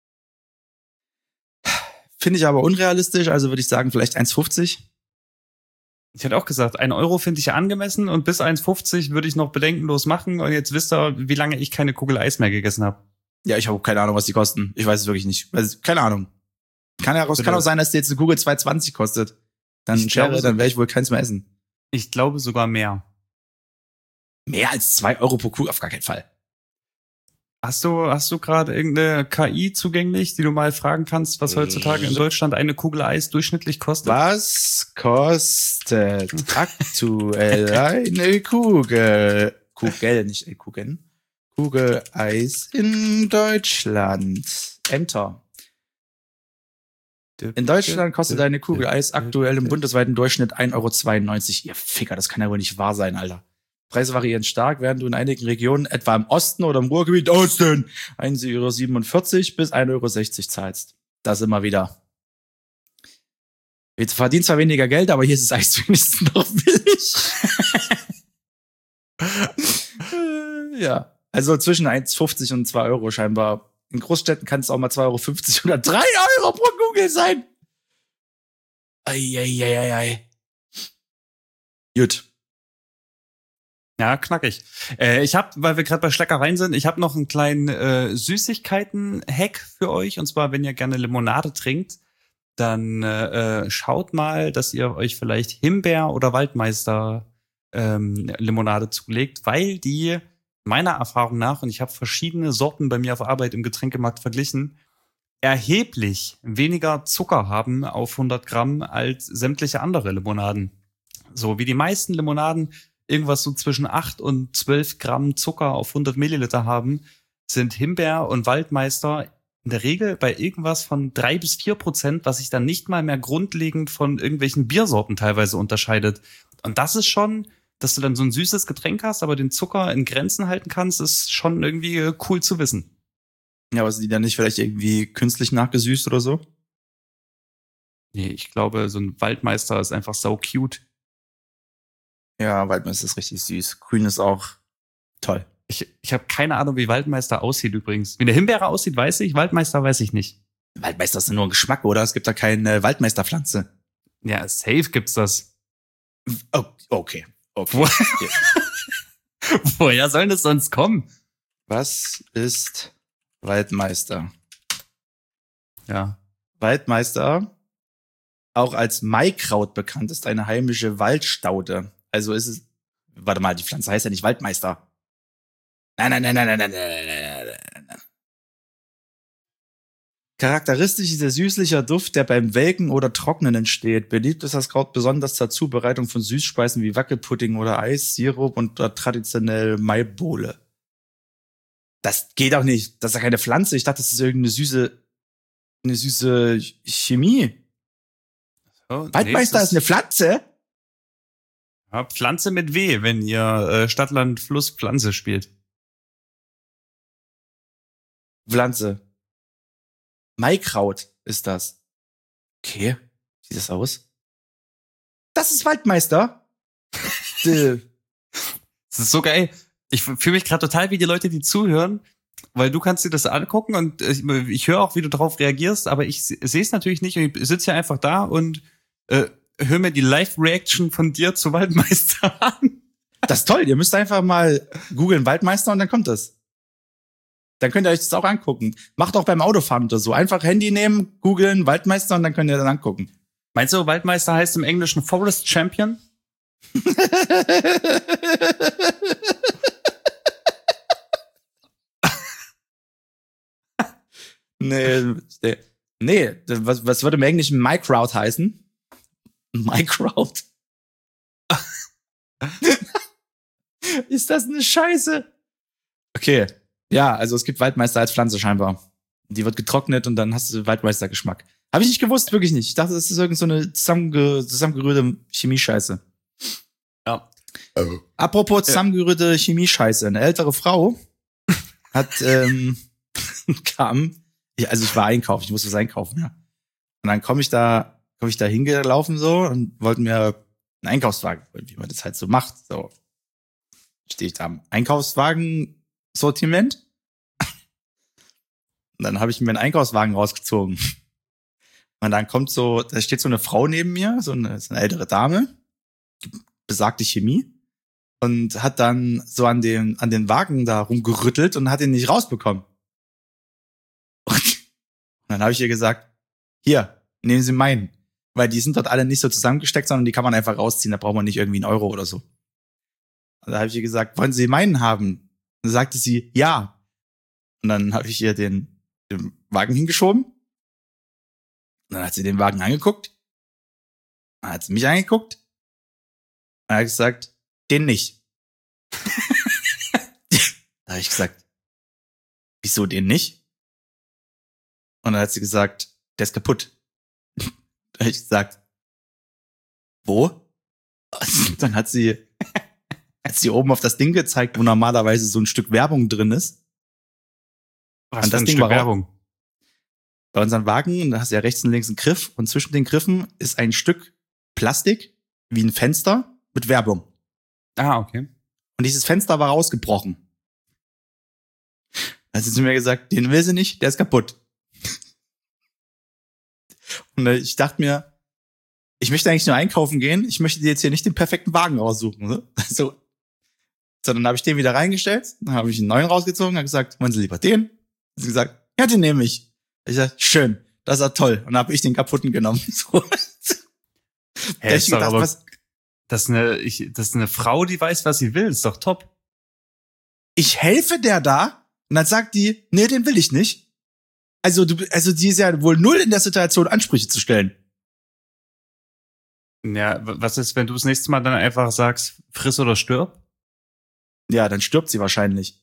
Finde ich aber unrealistisch, also würde ich sagen vielleicht eins fünfzig. Ich hätte auch gesagt, ein Euro finde ich angemessen und bis eins fünfzig würde ich noch bedenkenlos machen. Und jetzt wisst ihr, wie lange ich keine Kugel Eis mehr gegessen habe. Ja, ich habe keine Ahnung, was die kosten. Ich weiß es wirklich nicht. Also, keine Ahnung. Kann ja kann auch sein, dass die jetzt eine Kugel zwei zwanzig kostet. Dann Ich glaube Schere, so. dann werde ich wohl keins mehr essen. Ich glaube sogar mehr. Mehr als zwei Euro pro Kugel? Auf gar keinen Fall. Hast du, hast du gerade irgendeine K I zugänglich, die du mal fragen kannst, was heutzutage in Deutschland eine Kugel Eis durchschnittlich kostet? Was kostet aktuell eine Kugel? Kugel, nicht äh, Kugeln. Kugel Eis in Deutschland. Enter. In Deutschland kostet eine Kugel Eis aktuell im bundesweiten Durchschnitt ein Euro zweiundneunzig. Ihr Ficker, das kann ja wohl nicht wahr sein, Alter. Preise variieren stark, während du in einigen Regionen, etwa im Osten oder im Ruhrgebiet, Osten, ein Euro siebenundvierzig bis ein Euro sechzig zahlst. Das immer wieder. Jetzt verdienst zwar weniger Geld, aber hier ist das Eis wenigstens noch billig. Ja, also zwischen eins Euro fünfzig und zwei Euro scheinbar. In Großstädten kann es auch mal zwei Euro fünfzig oder drei Euro pro Kugel sein. Eieieiei. Gut. Ja, knackig. Äh, ich habe, weil wir gerade bei Schleckereien sind, ich habe noch einen kleinen äh, Süßigkeiten-Hack für euch. Und zwar, wenn ihr gerne Limonade trinkt, dann äh, schaut mal, dass ihr euch vielleicht Himbeer- oder Waldmeister ähm, Limonade zulegt, weil die meiner Erfahrung nach, und ich habe verschiedene Sorten bei mir auf Arbeit im Getränkemarkt verglichen, erheblich weniger Zucker haben auf hundert Gramm als sämtliche andere Limonaden. So wie die meisten Limonaden irgendwas so zwischen acht und zwölf Gramm Zucker auf hundert Milliliter haben, sind Himbeer und Waldmeister in der Regel bei irgendwas von drei bis vier Prozent, was sich dann nicht mal mehr grundlegend von irgendwelchen Biersorten teilweise unterscheidet. Und das ist schon, dass du dann so ein süßes Getränk hast, aber den Zucker in Grenzen halten kannst, ist schon irgendwie cool zu wissen. Ja, aber sind die dann nicht vielleicht irgendwie künstlich nachgesüßt oder so? Nee, ich glaube, so ein Waldmeister ist einfach sau cute. Ja, Waldmeister ist richtig süß. Grün ist auch toll. Ich, ich habe keine Ahnung, wie Waldmeister aussieht übrigens. Wie eine Himbeere aussieht, weiß ich. Waldmeister weiß ich nicht. Waldmeister ist nur ein Geschmack, oder? Es gibt da keine Waldmeisterpflanze. Ja, safe gibt's das. Oh, okay. Okay. Wo Woher soll das sonst kommen? Was ist Waldmeister? Ja. Waldmeister, auch als Maikraut bekannt, ist eine heimische Waldstaude. Also ist es, warte mal, die Pflanze heißt ja nicht Waldmeister. Nein, nein, nein, nein, nein, nein, nein, nein, nein. Charakteristisch ist der süßlicher Duft, der beim Welken oder Trocknen entsteht. Beliebt ist das Kraut besonders zur Zubereitung von Süßspeisen wie Wackelpudding oder Eis, Sirup und traditionell Maibowle. Das geht auch nicht. Das ist ja keine Pflanze. Ich dachte, das ist irgendeine süße, eine süße Chemie. Oh, Waldmeister ist eine Pflanze? Ja, Pflanze mit W, wenn ihr äh, Stadtland Fluss Pflanze spielt. Pflanze. Maikraut ist das. Okay, wie sieht das aus? Das ist Waldmeister. Das ist so geil. Ich fühle mich gerade total wie die Leute, die zuhören, weil du kannst dir das angucken und ich, ich höre auch, wie du darauf reagierst, aber ich sehe es natürlich nicht und ich sitze ja einfach da und äh, höre mir die Live-Reaction von dir zu Waldmeister an. Das ist toll. Ihr müsst einfach mal googeln Waldmeister und dann kommt das. Dann könnt ihr euch das auch angucken. Macht auch beim Autofahren oder so. Einfach Handy nehmen, googeln Waldmeister und dann könnt ihr das angucken. Meinst du, Waldmeister heißt im Englischen Forest Champion? nee, nee, was, was würde im Englischen Maikraut heißen? Maikraut? Ist das eine Scheiße? Okay. Ja, also es gibt Waldmeister als Pflanze scheinbar. Die wird getrocknet und dann hast du Waldmeister-Geschmack. Habe ich nicht gewusst, wirklich nicht. Ich dachte, das ist irgend so eine zusammenge zusammengerührte Chemiescheiße. Ja. Oh. Apropos zusammengerührte Chemiescheiße. Eine ältere Frau hat, ähm, kam, ja, also ich war einkaufen, ich musste was einkaufen, ja. Und dann komme ich da, komme ich da hingelaufen so und wollten mir einen Einkaufswagen, wie man das halt so macht. So stehe ich da am Einkaufswagen-Sortiment. Und dann habe ich mir einen Einkaufswagen rausgezogen. Und dann kommt so, da steht so eine Frau neben mir, so eine, so eine ältere Dame, besagte Chemie, und hat dann so an den, an den Wagen da rumgerüttelt und hat ihn nicht rausbekommen. Und dann habe ich ihr gesagt, hier, nehmen Sie meinen. Weil die sind dort alle nicht so zusammengesteckt, sondern die kann man einfach rausziehen, da braucht man nicht irgendwie einen Euro oder so. Und da habe ich ihr gesagt, wollen Sie meinen haben? Und dann sagte sie, ja. Und dann habe ich ihr den, den Wagen hingeschoben. Und dann hat sie den Wagen angeguckt. Dann hat sie mich angeguckt. Und dann habe ich gesagt, den nicht. Da habe ich gesagt, wieso den nicht? Und dann hat sie gesagt, der ist kaputt. Da habe ich gesagt, wo? Und dann hat sie, hat sie oben auf das Ding gezeigt, wo normalerweise so ein Stück Werbung drin ist. Was Und für das ein Ding Stück war auch- Werbung? Bei unseren Wagen, da hast du ja rechts und links einen Griff und zwischen den Griffen ist ein Stück Plastik, wie ein Fenster, mit Werbung. Ah, okay. Und dieses Fenster war rausgebrochen. Da hat sie zu mir gesagt, den will sie nicht, der ist kaputt. Und ich dachte mir, ich möchte eigentlich nur einkaufen gehen, ich möchte dir jetzt hier nicht den perfekten Wagen raussuchen. Ne? So. So, dann habe ich den wieder reingestellt, dann habe ich einen neuen rausgezogen, habe gesagt, wollen Sie lieber den? Hat sie gesagt, ja, den nehme ich. Ich sag, schön, das ist ja toll. Und dann habe ich den kaputten genommen. So. Da hab Hä, ich ist doch gedacht, aber, was, das ist eine, ich, das ist eine Frau, die weiß, was sie will. Ist doch top. ich helfe der da und dann sagt die, nee, den will ich nicht. Also du, also die ist ja wohl null in der Situation, Ansprüche zu stellen. Ja, w- was ist, wenn du das nächste Mal dann einfach sagst, friss oder stirb? Ja, dann stirbt sie wahrscheinlich.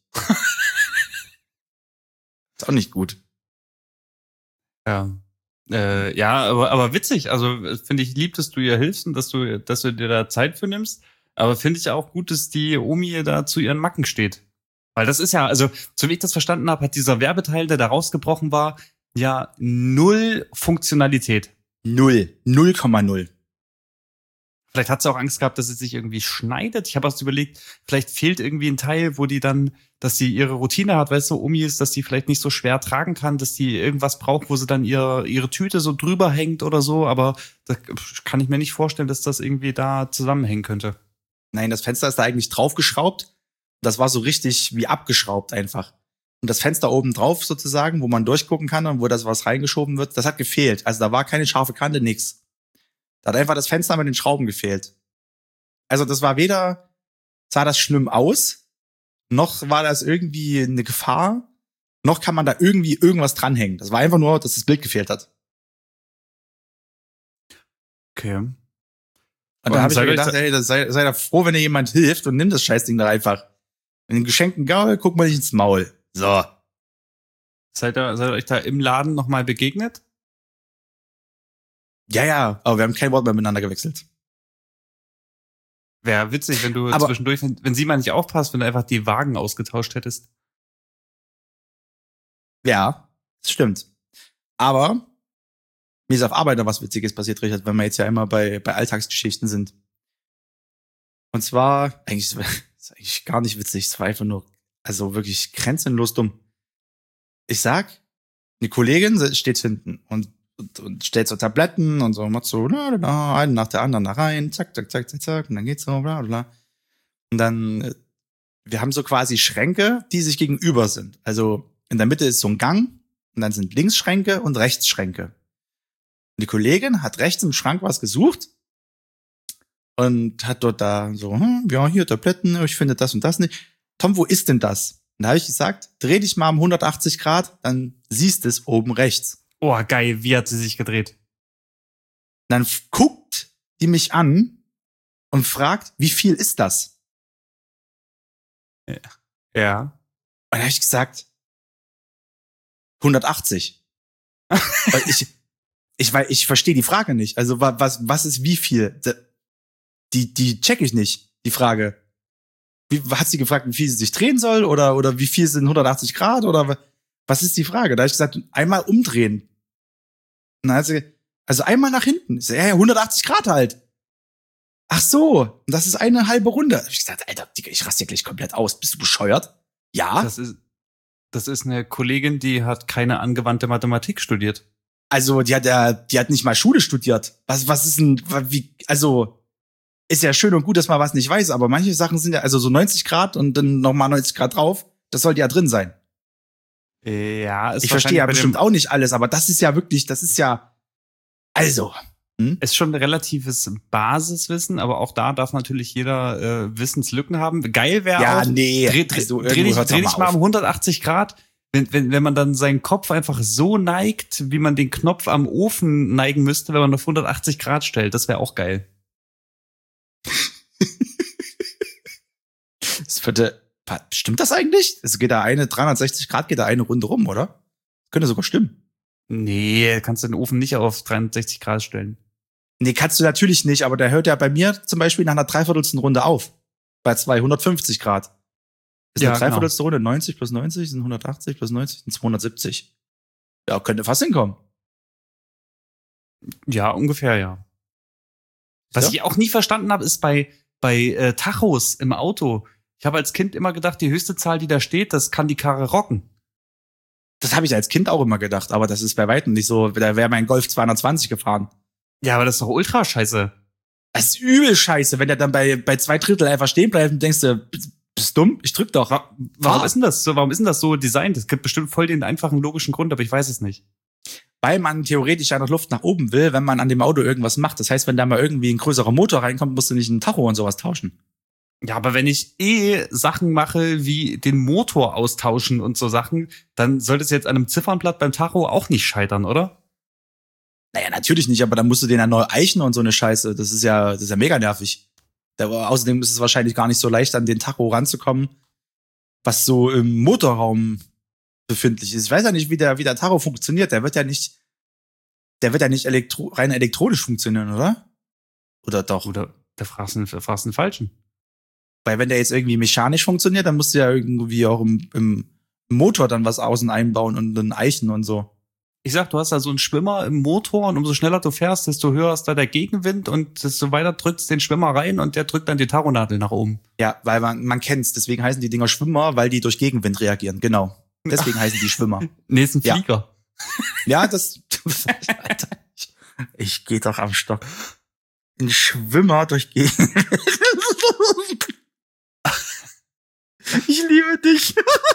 Ist auch nicht gut. Ja. Äh, ja, aber, aber witzig. Also äh, finde ich lieb, dass du ihr hilfst und dass du, dass du dir da Zeit für nimmst. Aber finde ich auch gut, dass die Omi da zu ihren Macken steht. Weil das ist ja, also, so wie ich das verstanden habe, hat dieser Werbeteil, der da rausgebrochen war, ja null Funktionalität. Null. null Komma null. Vielleicht hat sie auch Angst gehabt, dass es sich irgendwie schneidet. Ich habe auch so überlegt, vielleicht fehlt irgendwie ein Teil, wo die dann, dass sie ihre Routine hat, weißt du, Omi ist, dass die vielleicht nicht so schwer tragen kann, dass die irgendwas braucht, wo sie dann ihre, ihre Tüte so drüber hängt oder so. Aber da kann ich mir nicht vorstellen, dass das irgendwie da zusammenhängen könnte. Nein, das Fenster ist da eigentlich draufgeschraubt. Das war so richtig wie abgeschraubt einfach. Und das Fenster oben drauf sozusagen, wo man durchgucken kann und wo das was reingeschoben wird, das hat gefehlt. Also da war keine scharfe Kante, nix. Da hat einfach das Fenster mit den Schrauben gefehlt. Also das war weder, sah das schlimm aus, noch war das irgendwie eine Gefahr, noch kann man da irgendwie irgendwas dranhängen. Das war einfach nur, dass das Bild gefehlt hat. Okay. Und Und da habe ich seid mir euch gedacht, da- ey, das sei, sei da froh, wenn dir jemand hilft und nimm das Scheißding da einfach. Wenn den geschenkten Gaul, guck mal nicht ins Maul. So. Seid ihr, seid ihr euch da im Laden nochmal begegnet? Ja, ja, aber wir haben kein Wort mehr miteinander gewechselt. Wäre witzig, wenn du Aber- zwischendurch, wenn, wenn sie mal nicht aufpasst, wenn du einfach die Wagen ausgetauscht hättest. Ja, das stimmt. Aber mir ist auf Arbeit noch was Witziges passiert, Richard, wenn wir jetzt ja immer bei, bei Alltagsgeschichten sind. Und zwar, eigentlich, das ist eigentlich gar nicht witzig, es war einfach nur, also wirklich grenzenlos dumm. Ich sag, eine Kollegin steht hinten und, und, und stellt so Tabletten und so, macht so, na, na, einen nach der anderen da rein, zack, zack, zack, zack, zack, und dann geht's so, bla, bla. Und dann, äh, wir haben so quasi Schränke, die sich gegenüber sind. Also in der Mitte ist so ein Gang und dann sind Linksschränke und Rechtsschränke. Und die Kollegin hat rechts im Schrank was gesucht und hat dort da so, hm, ja, hier Tabletten, ich finde das und das nicht. Tom, wo ist denn das? Und da habe ich gesagt, dreh dich mal um hundertachtzig Grad, dann siehst du es oben rechts. Oh, geil, wie hat sie sich gedreht? Dann f- guckt die mich an und fragt, wie viel ist das? Ja. Und da habe ich gesagt, hundertachtzig. Weil ich, ich, weil ich verstehe die Frage nicht. Also wa- was, was ist wie viel? Die, die check ich nicht, die Frage. Wie, hat sie gefragt, wie viel sie sich drehen soll? Oder, oder wie viel sind hundertachtzig Grad? Oder wa- was ist die Frage? Da habe ich gesagt, einmal umdrehen. Und dann hat sie, also einmal nach hinten. Ich so, ja, ja, hundertachtzig Grad halt. Ach so, und das ist eine halbe Runde. Da hab ich gesagt, Alter, Digga, ich raste ja gleich komplett aus. Bist du bescheuert? Ja. Das ist, das ist eine Kollegin, die hat keine angewandte Mathematik studiert. Also, die hat ja, die hat nicht mal Schule studiert. Was, was ist denn, wie, also, ist ja schön und gut, dass man was nicht weiß, aber manche Sachen sind ja, also so neunzig Grad und dann nochmal neunzig Grad drauf, das sollte ja drin sein. Ja, ist Ich verstehe ja wahrscheinlich bei bestimmt dem- auch nicht alles, aber das ist ja wirklich, das ist ja, also, Hm? ist schon ein relatives Basiswissen, aber auch da darf natürlich jeder äh, Wissenslücken haben. Geil wäre Ja, auch, nee. dreh, dreh, Also, dreh irgendwo dich, hört's dreh auch dich mal mal auf. um hundertachtzig Grad, wenn, wenn, wenn man dann seinen Kopf einfach so neigt, wie man den Knopf am Ofen neigen müsste, wenn man auf hundertachtzig Grad stellt. Das wäre auch geil. Das würde, stimmt das eigentlich? Es geht da eine, dreihundertsechzig Grad geht da eine Runde rum, oder? Könnte sogar stimmen. Nee, kannst du den Ofen nicht auf dreihundertsechzig Grad stellen. Nee, kannst du natürlich nicht, aber der hört ja bei mir zum Beispiel nach einer dreiviertelsten Runde auf. Bei zweihundertfünfzig Grad. Ist Ja, eine dreiviertelste Runde neunzig plus neunzig sind hundertachtzig plus neunzig sind zweihundertsiebzig. Ja, könnte fast hinkommen. Ja, ungefähr, ja. Was Ja? ich auch nie verstanden habe, ist bei, bei äh, Tachos im Auto. Ich habe als Kind immer gedacht, die höchste Zahl, die da steht, das kann die Karre rocken. Das habe ich als Kind auch immer gedacht, aber das ist bei weitem nicht so. Da wäre mein Golf zweihundertzwanzig gefahren. Ja, aber das ist doch ultra scheiße. Das ist übel scheiße, wenn der dann bei, bei zwei Drittel einfach stehen bleibt und denkst du, bist bist dumm? Ich drück doch. Wa- Warum Fahr. ist denn das so? Warum ist denn das so designt? Es gibt bestimmt voll den einfachen logischen Grund, aber ich weiß es nicht. Weil man theoretisch ja noch Luft nach oben will, wenn man an dem Auto irgendwas macht. Das heißt, wenn da mal irgendwie ein größerer Motor reinkommt, musst du nicht einen Tacho und sowas tauschen. Ja, aber wenn ich eh Sachen mache, wie den Motor austauschen und so Sachen, dann sollte es jetzt an einem Ziffernblatt beim Tacho auch nicht scheitern, oder? Naja, natürlich nicht, aber dann musst du den ja neu eichen und so eine Scheiße. Das ist ja, das ist ja mega nervig. Da, außerdem ist es wahrscheinlich gar nicht so leicht, an den Tacho ranzukommen, was so im Motorraum befindlich ist. Ich weiß ja nicht, wie der, wie der Tacho funktioniert. Der wird ja nicht, der wird ja nicht elektro, rein elektronisch funktionieren, oder? Oder doch? Oder der fragst den, der fragst den Falschen. Weil wenn der jetzt irgendwie mechanisch funktioniert, dann musst du ja irgendwie auch im, im Motor dann was außen einbauen und dann eichen und so. Ich sag, du hast da so einen Schwimmer im Motor und umso schneller du fährst, desto höher ist da der Gegenwind und desto weiter drückst den Schwimmer rein und der drückt dann die Taronadel nach oben. Ja, weil man, man kennt's. Deswegen heißen die Dinger Schwimmer, weil die durch Gegenwind reagieren. Genau. Deswegen heißen die Schwimmer. Nee, ist ein Ja. Flieger. Ja, das. Alter, ich, ich geh doch am Stock. Ein Schwimmer durch Gegenwind. Ich liebe dich.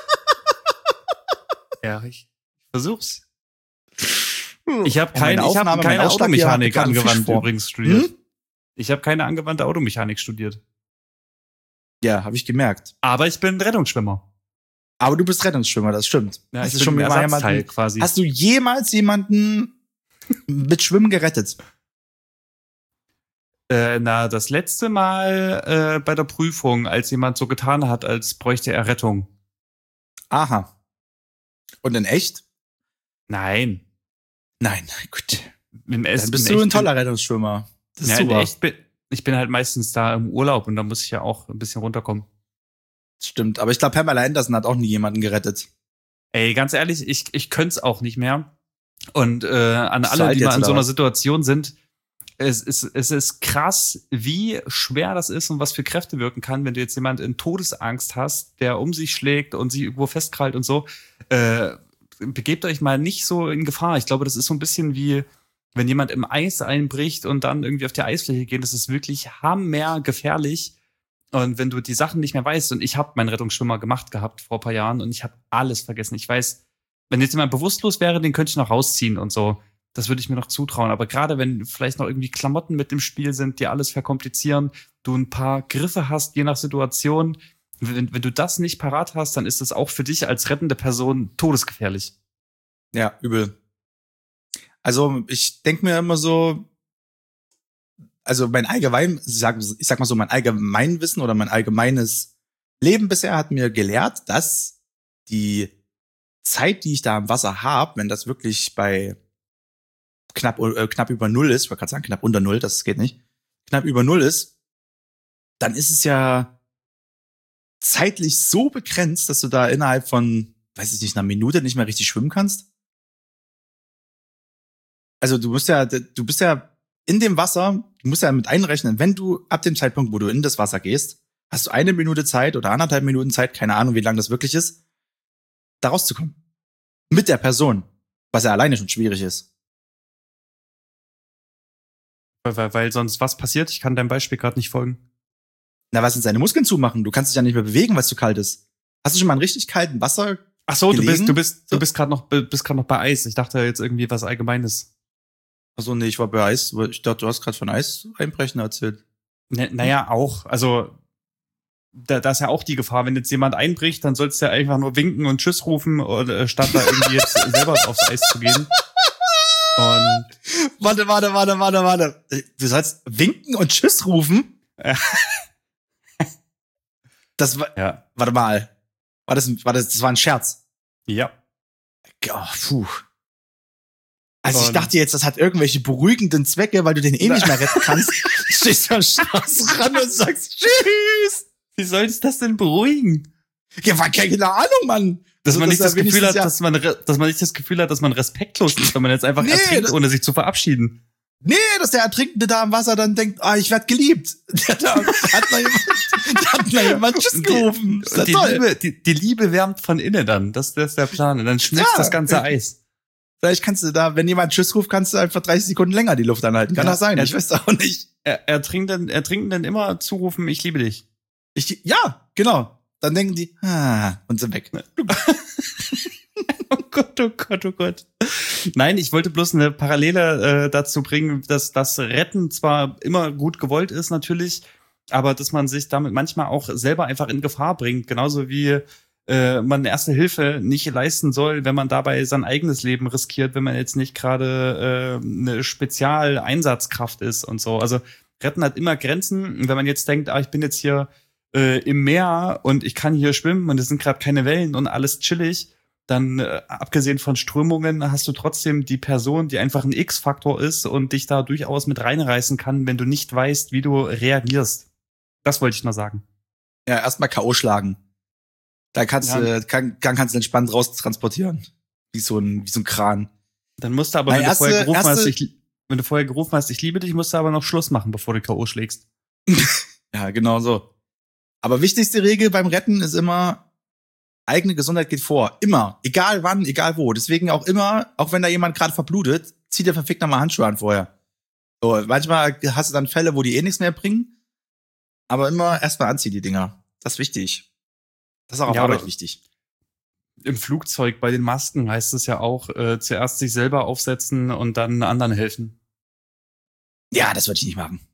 Ja, ich versuch's. Ich habe Und kein, meine ich hab Aufnahme, mein keine Ausschlag hier Automechanik hat gerade einen Fisch angewandt vor. übrigens studiert. Hm? Ich habe keine angewandte Automechanik studiert. Ja, habe ich gemerkt. Aber ich bin Rettungsschwimmer. Aber du bist Rettungsschwimmer, das stimmt. Ja, Hast ich du bin schon ein mal Ersatzteil jemanden, quasi. hast du jemals jemanden mit Schwimmen gerettet? Äh, na, das letzte Mal äh, bei der Prüfung, als jemand so getan hat, als bräuchte er Rettung. Aha. Und in echt? Nein. Nein, gut. Im Essen, Dann bist im du ein Echt toller Rettungsschwimmer. Das ist Ja, in super. echt bin, ich bin halt meistens da im Urlaub und da muss ich ja auch ein bisschen runterkommen. Stimmt, aber ich glaube, Pamela Anderson hat auch nie jemanden gerettet. Ey, ganz ehrlich, ich, ich könnte es auch nicht mehr. Und äh, an Bist du alle, alt die mal jetzt, in so oder einer was? Situation sind, es ist, es ist krass, wie schwer das ist und was für Kräfte wirken kann, wenn du jetzt jemand in Todesangst hast, der um sich schlägt und sich irgendwo festkrallt und so. Äh, begebt euch mal nicht so in Gefahr. Ich glaube, das ist so ein bisschen wie, wenn jemand im Eis einbricht und dann irgendwie auf die Eisfläche geht. Das ist wirklich hammergefährlich. Und wenn du die Sachen nicht mehr weißt, und ich habe meinen Rettungsschwimmer gemacht gehabt vor ein paar Jahren und ich habe alles vergessen. Ich weiß, wenn jetzt jemand bewusstlos wäre, den könnte ich noch rausziehen und so. Das würde ich mir noch zutrauen. Aber gerade wenn vielleicht noch irgendwie Klamotten mit im Spiel sind, die alles verkomplizieren, du ein paar Griffe hast, je nach Situation, wenn, wenn du das nicht parat hast, dann ist das auch für dich als rettende Person todesgefährlich. Ja, übel. Also ich denk mir immer so, also mein allgemein, ich sag, ich sag mal so, mein Allgemeinwissen oder mein allgemeines Leben bisher hat mir gelehrt, dass die Zeit, die ich da im Wasser habe, wenn das wirklich bei knapp äh, knapp über null ist, ich wollte gerade sagen, knapp unter null, das geht nicht, knapp über null ist, dann ist es ja zeitlich so begrenzt, dass du da innerhalb von, weiß ich nicht, einer Minute nicht mehr richtig schwimmen kannst. Also du musst ja, du bist ja in dem Wasser, du musst ja mit einrechnen, wenn du ab dem Zeitpunkt, wo du in das Wasser gehst, hast du eine Minute Zeit oder anderthalb Minuten Zeit, keine Ahnung, wie lang das wirklich ist, da rauszukommen. Mit der Person, was ja alleine schon schwierig ist. Weil, weil, weil sonst was passiert? Ich kann deinem Beispiel gerade nicht folgen. Na, was sind deine Muskeln zumachen? Du kannst dich ja nicht mehr bewegen, weil es zu kalt ist. Hast du schon mal in richtig kaltem Wasser? Ach so, du gelegen? bist, du bist, So. du bist gerade noch, bist gerade noch bei Eis. Ich dachte jetzt irgendwie was Allgemeines. Achso, nee, ich war bei Eis. Ich dachte, du hast gerade von Eis einbrechen erzählt. N- naja, auch. Also, da, da ist ja auch die Gefahr, wenn jetzt jemand einbricht, dann sollst du ja einfach nur winken und Tschüss rufen, oder, statt da irgendwie jetzt selber aufs Eis zu gehen. Und Warte, warte, warte, warte, warte. Du sollst winken und Tschüss rufen? Ja. Das war, ja. warte mal. War das, war das, das war ein Scherz? Ja. Oh, puh. Also ich Und- dachte jetzt, das hat irgendwelche beruhigenden Zwecke, weil du den eh nicht mehr retten kannst. Stehst du am Straßenrand und sagst Tschüss. Wie soll ich das denn beruhigen? Ja, war keine Ahnung, Mann. Dass Also, man nicht dass das er Gefühl wenigstens hat, ja- dass man, re- dass man nicht das Gefühl hat, dass man respektlos ist, wenn man jetzt einfach Nee, ertrinkt, das- ohne sich zu verabschieden. Nee, dass der Ertrinkende da im Wasser dann denkt, ah, ich werd geliebt. Da, da hat mal jemand, da hat mal jemand Tschüss gerufen. Ist ja die, toll. Liebe, die, die Liebe wärmt von innen dann. Das, das ist der Plan. Und dann schmilzt Ja. das ganze Eis. Vielleicht kannst du da, wenn jemand Tschüss ruft, kannst du einfach dreißig Sekunden länger die Luft anhalten. Kann Ja. das sein? Ja. Ich weiß auch nicht. Er, ertrinken, ertrinken dann immer zurufen, ich liebe dich. Ich, ja, genau. Dann denken die, ah, und sind weg. Oh Gott, oh Gott, oh Gott. Nein, ich wollte bloß eine Parallele äh, dazu bringen, dass das Retten zwar immer gut gewollt ist natürlich, aber dass man sich damit manchmal auch selber einfach in Gefahr bringt. Genauso wie äh, man Erste Hilfe nicht leisten soll, wenn man dabei sein eigenes Leben riskiert, wenn man jetzt nicht gerade äh, eine Spezialeinsatzkraft ist und so. Also Retten hat immer Grenzen. Und wenn man jetzt denkt, ah, ich bin jetzt hier äh, im Meer und ich kann hier schwimmen und es sind gerade keine Wellen und alles chillig, dann äh, abgesehen von Strömungen hast du trotzdem die Person, die einfach ein X-Faktor ist und dich da durchaus mit reinreißen kann, wenn du nicht weißt, wie du reagierst. Das wollte ich nur sagen. Ja, erstmal K O schlagen. Da kannst Ja. du, äh, kann, kann kannst du entspannt raus transportieren. Wie so ein, wie so ein Kran. Dann musst du aber, Meine wenn erste- du vorher gerufen hast, erste- ich, wenn du vorher gerufen hast, ich liebe dich, musst du aber noch Schluss machen, bevor du K O schlägst. Ja, genau so. Aber wichtigste Regel beim Retten ist immer, eigene Gesundheit geht vor. Immer. Egal wann, egal wo. Deswegen auch immer, auch wenn da jemand gerade verblutet, zieh dir verfickt nochmal Handschuhe an vorher. So, manchmal hast du dann Fälle, wo die eh nichts mehr bringen. Aber immer erstmal anziehen, die Dinger. Das ist wichtig. Das ist auch auf Ja, Arbeit aber- wichtig. Im Flugzeug bei den Masken heißt es ja auch, äh, zuerst sich selber aufsetzen und dann anderen helfen. Ja, das würde ich nicht machen.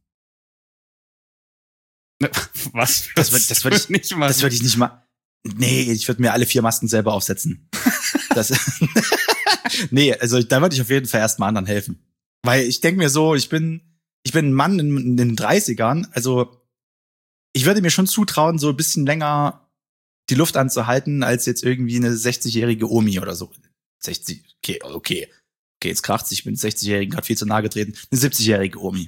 Was? Das würd- das würd ich- nicht machen. Das würde ich nicht mal. Nee, ich würde mir alle vier Masken selber aufsetzen. Das, nee, also da würde ich auf jeden Fall erstmal anderen helfen. Weil ich denke mir so, ich bin, ich bin ein Mann in, in den dreißigern, also ich würde mir schon zutrauen, so ein bisschen länger die Luft anzuhalten, als jetzt irgendwie eine sechzigjährige Omi oder so. sechzig, okay, okay. Okay, jetzt kracht's, ich bin sechzigjährigen gerade viel zu nahe getreten. Eine siebzigjährige Omi.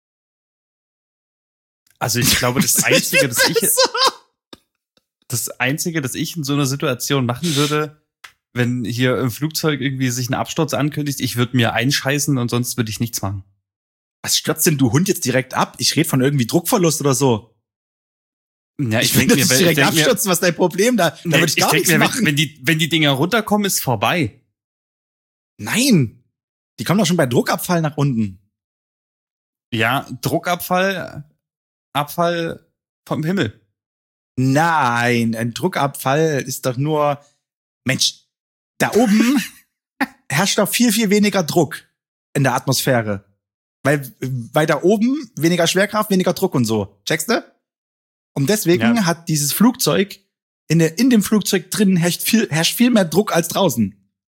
Also ich glaube, das Einzige, das ich, das Einzige, das ich in so einer Situation machen würde, wenn hier im Flugzeug irgendwie sich ein Absturz ankündigt, ich würde mir einscheißen und sonst würde ich nichts machen. Was stürzt denn du Hund jetzt direkt ab? Ich rede von irgendwie Druckverlust oder so. Ja, Ich, will denk nicht wenn- direkt denk mir- abstürzen, was ist dein Problem da? Da Nee, würde ich gar denk nichts mir, machen. wenn, wenn die, wenn die Dinger runterkommen, ist vorbei. Nein! Die kommen doch schon bei Druckabfall nach unten. Ja, Druckabfall, Abfall vom Himmel. Nein, ein Druckabfall ist doch nur, Mensch, da oben herrscht doch viel, viel weniger Druck in der Atmosphäre. Weil, weil da oben weniger Schwerkraft, weniger Druck und so. Checkst du? Und deswegen Ja. hat dieses Flugzeug, in, der, in dem Flugzeug drin herrscht viel, herrscht viel mehr Druck als draußen.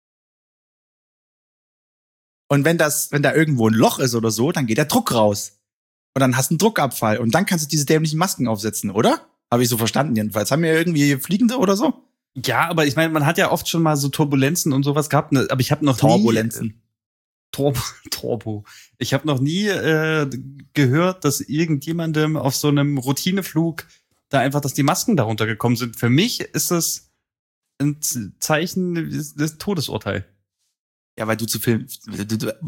Und wenn das, wenn da irgendwo ein Loch ist oder so, dann geht der Druck raus. Und dann hast du einen Druckabfall. Und dann kannst du diese dämlichen Masken aufsetzen, oder? Habe ich so verstanden jedenfalls. Haben wir irgendwie Fliegende oder so? Ja, aber ich meine, man hat ja oft schon mal so Turbulenzen und sowas gehabt, ne, aber ich habe noch Turbulenzen. nie Turbo, Turbo. Ich habe noch nie äh, gehört, dass irgendjemandem auf so einem Routineflug da einfach, dass die Masken darunter gekommen sind. Für mich ist das ein Z- Zeichen des des Todesurteil. Ja, weil du zu viel, weil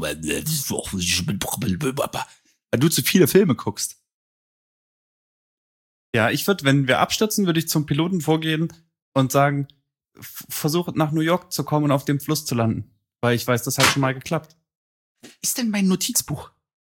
du zu viele Filme guckst. Ja, ich würde, wenn wir abstürzen, würde ich zum Piloten vorgehen und sagen, f- versucht nach New York zu kommen und auf dem Fluss zu landen. Weil ich weiß, das hat schon mal geklappt. Ist denn mein Notizbuch?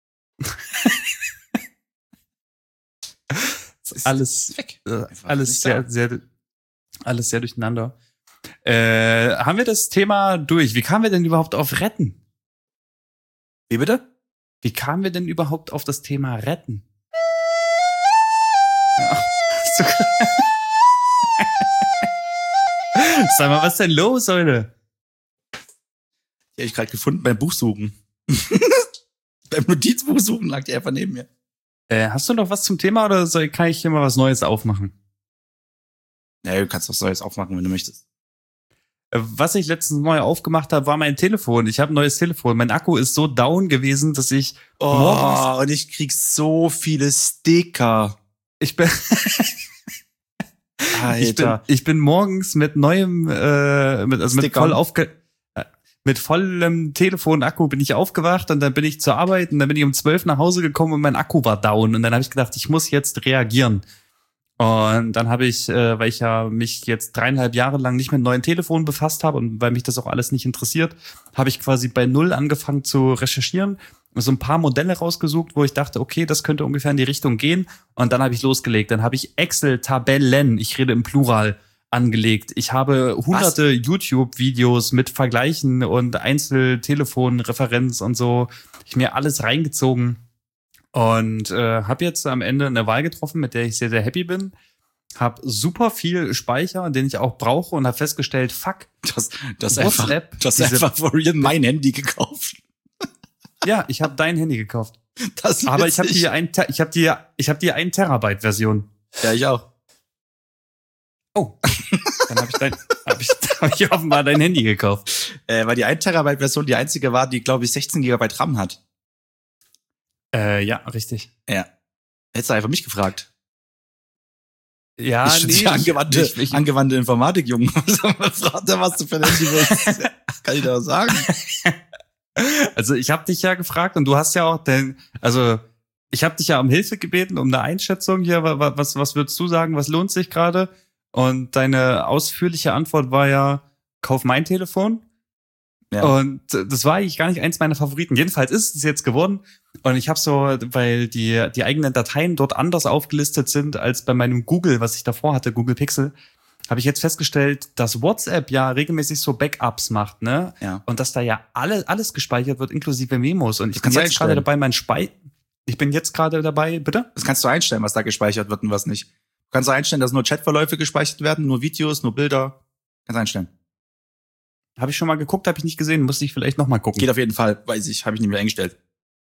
Ist- Alles, weg. äh, Einfach alles nicht sehr, da. sehr, alles sehr durcheinander. Äh, haben wir das Thema durch? Wie kamen wir denn überhaupt auf Retten? Wie bitte? Wie kamen wir denn überhaupt auf das Thema Retten? Ja, so Sag mal, was ist denn los heute? Die habe ich gerade gefunden beim Buchsuchen. Beim Notizbuch suchen lag die einfach neben mir. Äh, hast du noch was zum Thema oder soll, kann ich hier mal was Neues aufmachen? Ja, du kannst was Neues aufmachen, wenn du möchtest. Äh, was ich letztens neu aufgemacht habe, war mein Telefon. Ich habe ein neues Telefon. Mein Akku ist so down gewesen, dass ich Oh, morgens... und ich krieg so viele Sticker. Ich bin... Ich bin, ich bin morgens mit neuem, äh, mit, also mit voll aufge, äh, mit vollem Telefonakku bin ich aufgewacht und dann bin ich zur Arbeit und dann bin ich um zwölf nach Hause gekommen und mein Akku war down und dann habe ich gedacht, ich muss jetzt reagieren. Und dann habe ich, äh, weil ich ja mich jetzt dreieinhalb Jahre lang nicht mit neuen Telefonen befasst habe und weil mich das auch alles nicht interessiert, habe ich quasi bei Null angefangen zu recherchieren, so ein paar Modelle rausgesucht, wo ich dachte, okay, das könnte ungefähr in die Richtung gehen. Und dann habe ich losgelegt. Dann habe ich Excel-Tabellen, ich rede im Plural, angelegt. Ich habe hunderte Was? YouTube-Videos mit Vergleichen und Einzeltelefonreferenz und so. Ich mir alles reingezogen und äh, habe jetzt am Ende eine Wahl getroffen, mit der ich sehr, sehr happy bin. Hab super viel Speicher, den ich auch brauche und habe festgestellt, fuck, das, das WhatsApp, das ist einfach for real mein Handy gekauft. Ja, ich habe dein Handy gekauft. Das Aber ich habe dir ein, ich habe dir, ich habe dir ein Terabyte Version. Ja, ich auch. Oh, dann habe ich dein, habe ich, hab ich offenbar dein Handy gekauft. Äh, weil die ein Terabyte Version die einzige war, die glaube ich sechzehn Gigabyte RAM hat. Äh, ja, richtig. Ja. Hättest du einfach mich gefragt. Ja, ich nee, angewandte, ich, ich, angewandte Informatik, Junge. Fragt er, was du für ein Handy willst? Kann ich doch sagen. Also ich habe dich ja gefragt und du hast ja auch den, also ich habe dich ja um Hilfe gebeten, um eine Einschätzung hier, was was würdest du sagen, was lohnt sich gerade? Und deine ausführliche Antwort war ja, kauf mein Telefon. Ja. Und das war eigentlich gar nicht eins meiner Favoriten. Jedenfalls ist es jetzt geworden. Und ich habe so, weil die die eigenen Dateien dort anders aufgelistet sind als bei meinem Google, was ich davor hatte, Google Pixel, habe ich jetzt festgestellt, dass WhatsApp ja regelmäßig so Backups macht, ne? Ja. Und dass da ja alle, alles gespeichert wird, inklusive Memos. Und ich bin jetzt gerade dabei, mein Spei... Ich bin jetzt gerade dabei, bitte? Das kannst du einstellen, was da gespeichert wird und was nicht. Du kannst einstellen, dass nur Chatverläufe gespeichert werden, nur Videos, nur Bilder. Kannst einstellen. Habe ich schon mal geguckt, habe ich nicht gesehen, musste ich vielleicht noch mal gucken. Geht auf jeden Fall, weiß ich, habe ich nämlich eingestellt.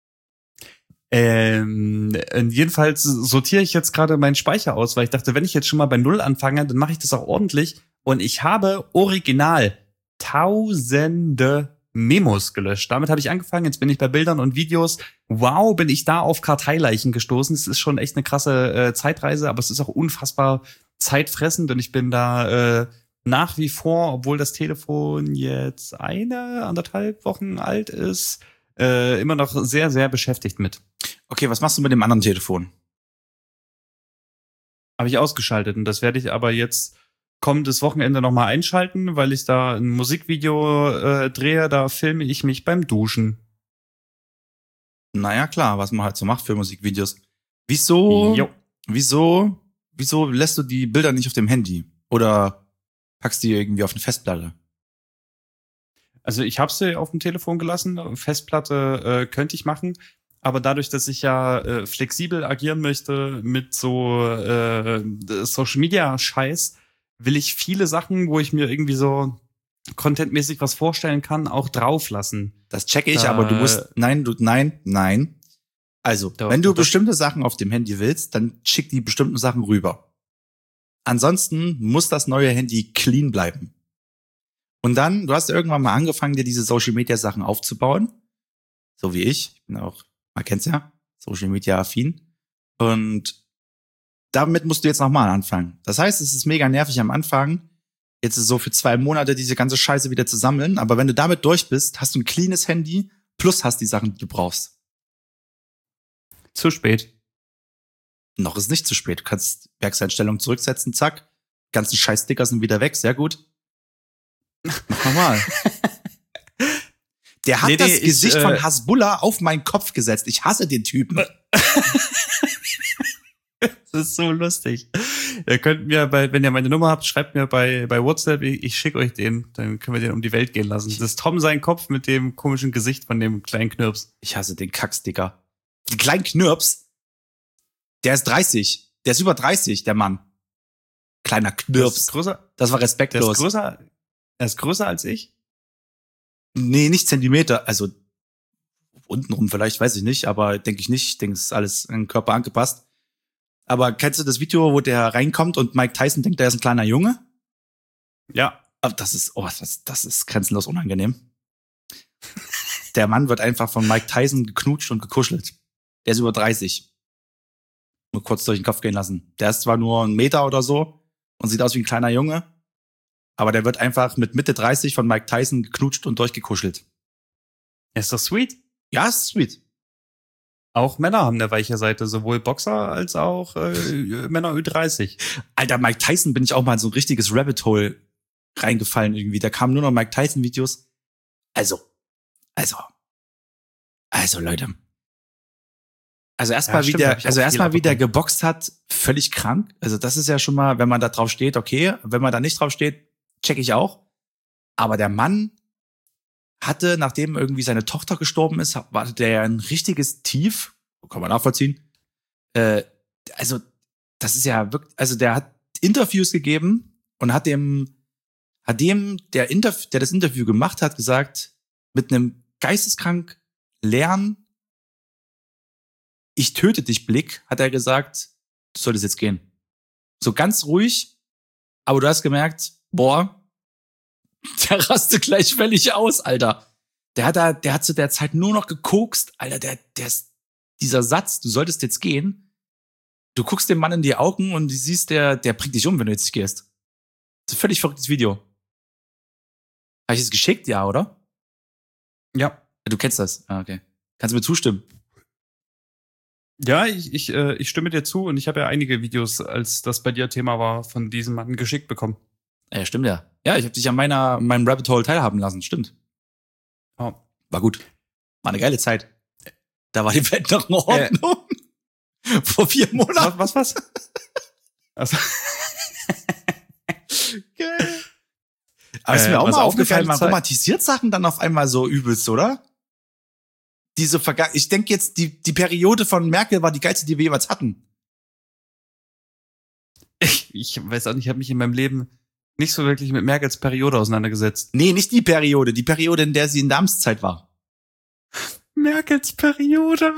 Ähm, jedenfalls sortiere ich jetzt gerade meinen Speicher aus, weil ich dachte, wenn ich jetzt schon mal bei Null anfange, dann mache ich das auch ordentlich. Und ich habe original tausende Memos gelöscht. Damit habe ich angefangen, jetzt bin ich bei Bildern und Videos. Wow, bin ich da auf Karteileichen gestoßen. Es ist schon echt eine krasse äh, Zeitreise, aber es ist auch unfassbar zeitfressend und ich bin da äh, nach wie vor, obwohl das Telefon jetzt eine, anderthalb Wochen alt ist, äh, immer noch sehr, sehr beschäftigt mit. Okay, was machst du mit dem anderen Telefon? Habe ich ausgeschaltet und das werde ich aber jetzt kommendes Wochenende nochmal einschalten, weil ich da ein Musikvideo äh, drehe, da filme ich mich beim Duschen. Naja, klar, was man halt so macht für Musikvideos. Wieso, jo. wieso, wieso lässt du die Bilder nicht auf dem Handy? Oder packst die irgendwie auf eine Festplatte? Also ich habe sie auf dem Telefon gelassen, Festplatte äh, könnte ich machen, aber dadurch, dass ich ja äh, flexibel agieren möchte mit so äh, Social-Media-Scheiß, will ich viele Sachen, wo ich mir irgendwie so contentmäßig was vorstellen kann, auch drauflassen. Das checke ich, da, aber du musst, nein, du, nein, nein. Also, doch, wenn du doch, bestimmte doch. Sachen auf dem Handy willst, dann schick die bestimmten Sachen rüber. Ansonsten muss das neue Handy clean bleiben. Und dann, du hast irgendwann mal angefangen, dir diese Social-Media-Sachen aufzubauen. So wie ich. Ich bin auch, man kennt's ja, Social-Media-affin. Und damit musst du jetzt nochmal anfangen. Das heißt, es ist mega nervig am Anfang, jetzt ist so für zwei Monate diese ganze Scheiße wieder zu sammeln. Aber wenn du damit durch bist, hast du ein cleanes Handy, plus hast die Sachen, die du brauchst. Zu spät. Noch ist nicht zu spät. Du kannst Werkseinstellungen zurücksetzen, zack. Die ganzen Scheißsticker sind wieder weg, sehr gut. Mach nochmal. Der hat nee, das nee, Gesicht ich, äh, von Hasbullah auf meinen Kopf gesetzt. Ich hasse den Typen. Das ist so lustig. Ihr könnt mir bei, wenn ihr meine Nummer habt, schreibt mir bei, bei WhatsApp, ich, ich schicke euch den, dann können wir den um die Welt gehen lassen. Das ist Tom sein Kopf mit dem komischen Gesicht von dem kleinen Knirps. Ich hasse den Kacksticker. Den kleinen Knirps, der ist dreißig. Der ist über dreißig, der Mann. Kleiner Knirps. Das ist größer, Das war der respektlos. ist größer, er ist größer als ich. Nee, nicht Zentimeter. Also untenrum vielleicht, weiß ich nicht, aber denke ich nicht. Ich denke, es ist alles an den Körper angepasst. Aber kennst du das Video, wo der reinkommt und Mike Tyson denkt, der ist ein kleiner Junge? Ja. Aber das ist, oh, das, das ist grenzenlos unangenehm. Der Mann wird einfach von Mike Tyson geknutscht und gekuschelt. Der ist über dreißig. Nur kurz durch den Kopf gehen lassen. Der ist zwar nur ein Meter oder so und sieht aus wie ein kleiner Junge, aber der wird einfach mit Mitte dreißig von Mike Tyson geknutscht und durchgekuschelt. Ist doch sweet. Ja, ist sweet. Auch Männer haben eine weiche Seite, sowohl Boxer als auch äh, Männer Ü dreißig. Alter, Mike Tyson bin ich auch mal in so ein richtiges Rabbit Hole reingefallen irgendwie. Da kamen nur noch Mike Tyson Videos. Also, also, also Leute. Also erstmal Ja, wie stimmt, da der, hab ich also auch erstmal viel wie der abbekommen. geboxt hat, völlig krank. Also das ist ja schon mal, wenn man da drauf steht, okay. Wenn man da nicht drauf steht, check ich auch. Aber der Mann hatte, nachdem irgendwie seine Tochter gestorben ist, hatte der ja ein richtiges Tief. Kann man nachvollziehen. Äh, also, das ist ja wirklich, also der hat Interviews gegeben und hat dem, hat dem, der, Interv- der das Interview gemacht hat, gesagt, mit einem geisteskrank leeren, ich töte dich Blick, hat er gesagt, du solltest jetzt gehen. So ganz ruhig, aber du hast gemerkt, boah, der rastet gleich völlig aus, Alter. Der hat da, der hat zu der Zeit nur noch gekokst, Alter, der, der ist, dieser Satz, du solltest jetzt gehen, du guckst dem Mann in die Augen und du siehst, der, der bringt dich um, wenn du jetzt nicht gehst. Das ist ein völlig verrücktes Video. Habe ich es geschickt? Ja, oder? Ja. Du kennst das. Ah, okay. Kannst du mir zustimmen? Ja, ich, ich, äh, ich stimme dir zu und ich habe ja einige Videos, als das bei dir Thema war, von diesem Mann geschickt bekommen. Ja, stimmt ja. Ja, ich habe dich an meiner, meinem Rabbit Hole teilhaben lassen, stimmt. Oh. War gut. War eine geile Zeit. Da war die Welt noch in Ordnung. Äh, Vor vier Monaten. Was, was? was? Also. Geil. Aber ist Äh, mir auch was mal auch aufgefallen, eine man geile Zeit- romantisiert Sachen dann auf einmal so übelst, oder? Diese Verga- ich denke jetzt, die, die Periode von Merkel war die geilste, die wir jemals hatten. Ich, ich weiß auch nicht, ich habe mich in meinem Leben nicht so wirklich mit Merkels Periode auseinandergesetzt. Nee, nicht die Periode, die Periode, in der sie in der Amtszeit war. Merkels Periode?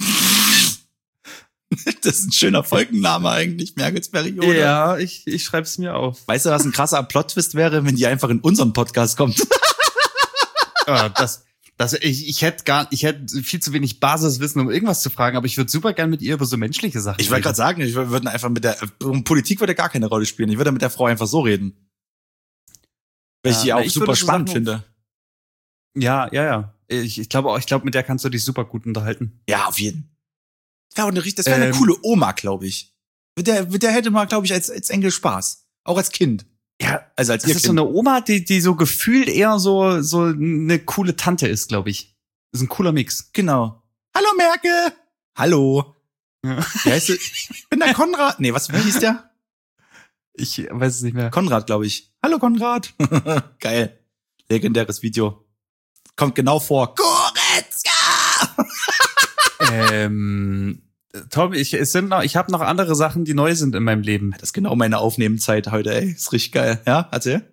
Das ist ein schöner Folgenname eigentlich, Merkels Periode. Ja, ich, ich schreib's mir auf. Weißt du, was ein krasser Plot-Twist wäre, wenn die einfach in unserem Podcast kommt? Ah, das, das, ich, ich hätte gar, ich hätte viel zu wenig Basiswissen, um irgendwas zu fragen, aber ich würde super gern mit ihr über so menschliche Sachen Ich wollte reden. gerade sagen, ich würde einfach mit der, um Politik würde gar keine Rolle spielen. Ich würde mit der Frau einfach so reden. Weil Ja, ich die na, auch ich super würde so spannend Sachen- finde. Ja, ja, ja. Ich, ich glaube auch, ich glaube, mit der kannst du dich super gut unterhalten. Ja, auf jeden. Das wäre eine, richtig- das wär eine Ähm, coole Oma, glaube ich. Mit der, mit der hätte man, glaube ich, als, als Enkel Spaß. Auch als Kind. Ja, Also als das ihr ist Kind. so eine Oma, die, die so gefühlt eher so, so eine coole Tante ist, glaube ich. Das ist ein cooler Mix. Genau. Hallo Merkel! Hallo. Ja. Wie heißt du? Ich bin der Konrad. Nee, was, wie hieß der? Ich weiß es nicht mehr. Konrad, glaube ich. Hallo Konrad. Geil. Legendäres Video. Kommt genau vor. Goretzka! ähm, Tom, ich, es sind noch, ich habe noch andere Sachen, die neu sind in meinem Leben. Das ist genau meine Aufnehmenzeit heute, ey. Ist richtig geil. Ja, erzähl.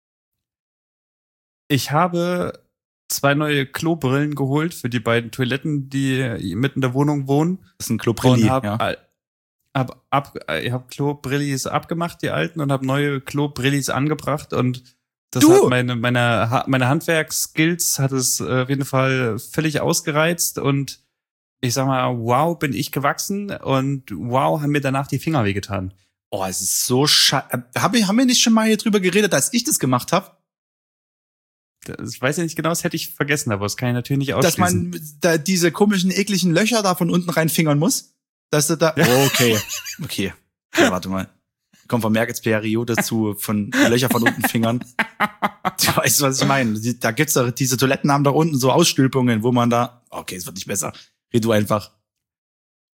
Ich habe zwei neue Klobrillen geholt für die beiden Toiletten, die mitten in der Wohnung wohnen. Das ist ein Klobrilli, Und hab, ja. al- hab, ab, ich hab Klobrillis abgemacht, die alten, und habe neue Klobrillis angebracht, und das Du! hat meine, meine, Ha- meine Handwerksskills hat es äh, auf jeden Fall völlig ausgereizt, und ich sag mal, wow, bin ich gewachsen, und wow, haben mir danach die Finger wehgetan. Oh, es ist so scheiße. Hab ich, haben wir nicht schon mal hier drüber geredet, als ich das gemacht habe? Das, ich weiß ja nicht genau, das hätte ich vergessen, aber das kann ich natürlich nicht Dass ausschließen. man da diese komischen, ekligen Löcher da von unten reinfingern muss? Dass du da. Oh, okay. Okay. Okay, warte mal. Kommt von Merkels Periode zu von Löcher von unten fingern. Du weißt, was ich meine. Die- Da gibt's doch, diese Toiletten haben da unten so Ausstülpungen, wo man da. Okay, es wird nicht besser. Red du einfach.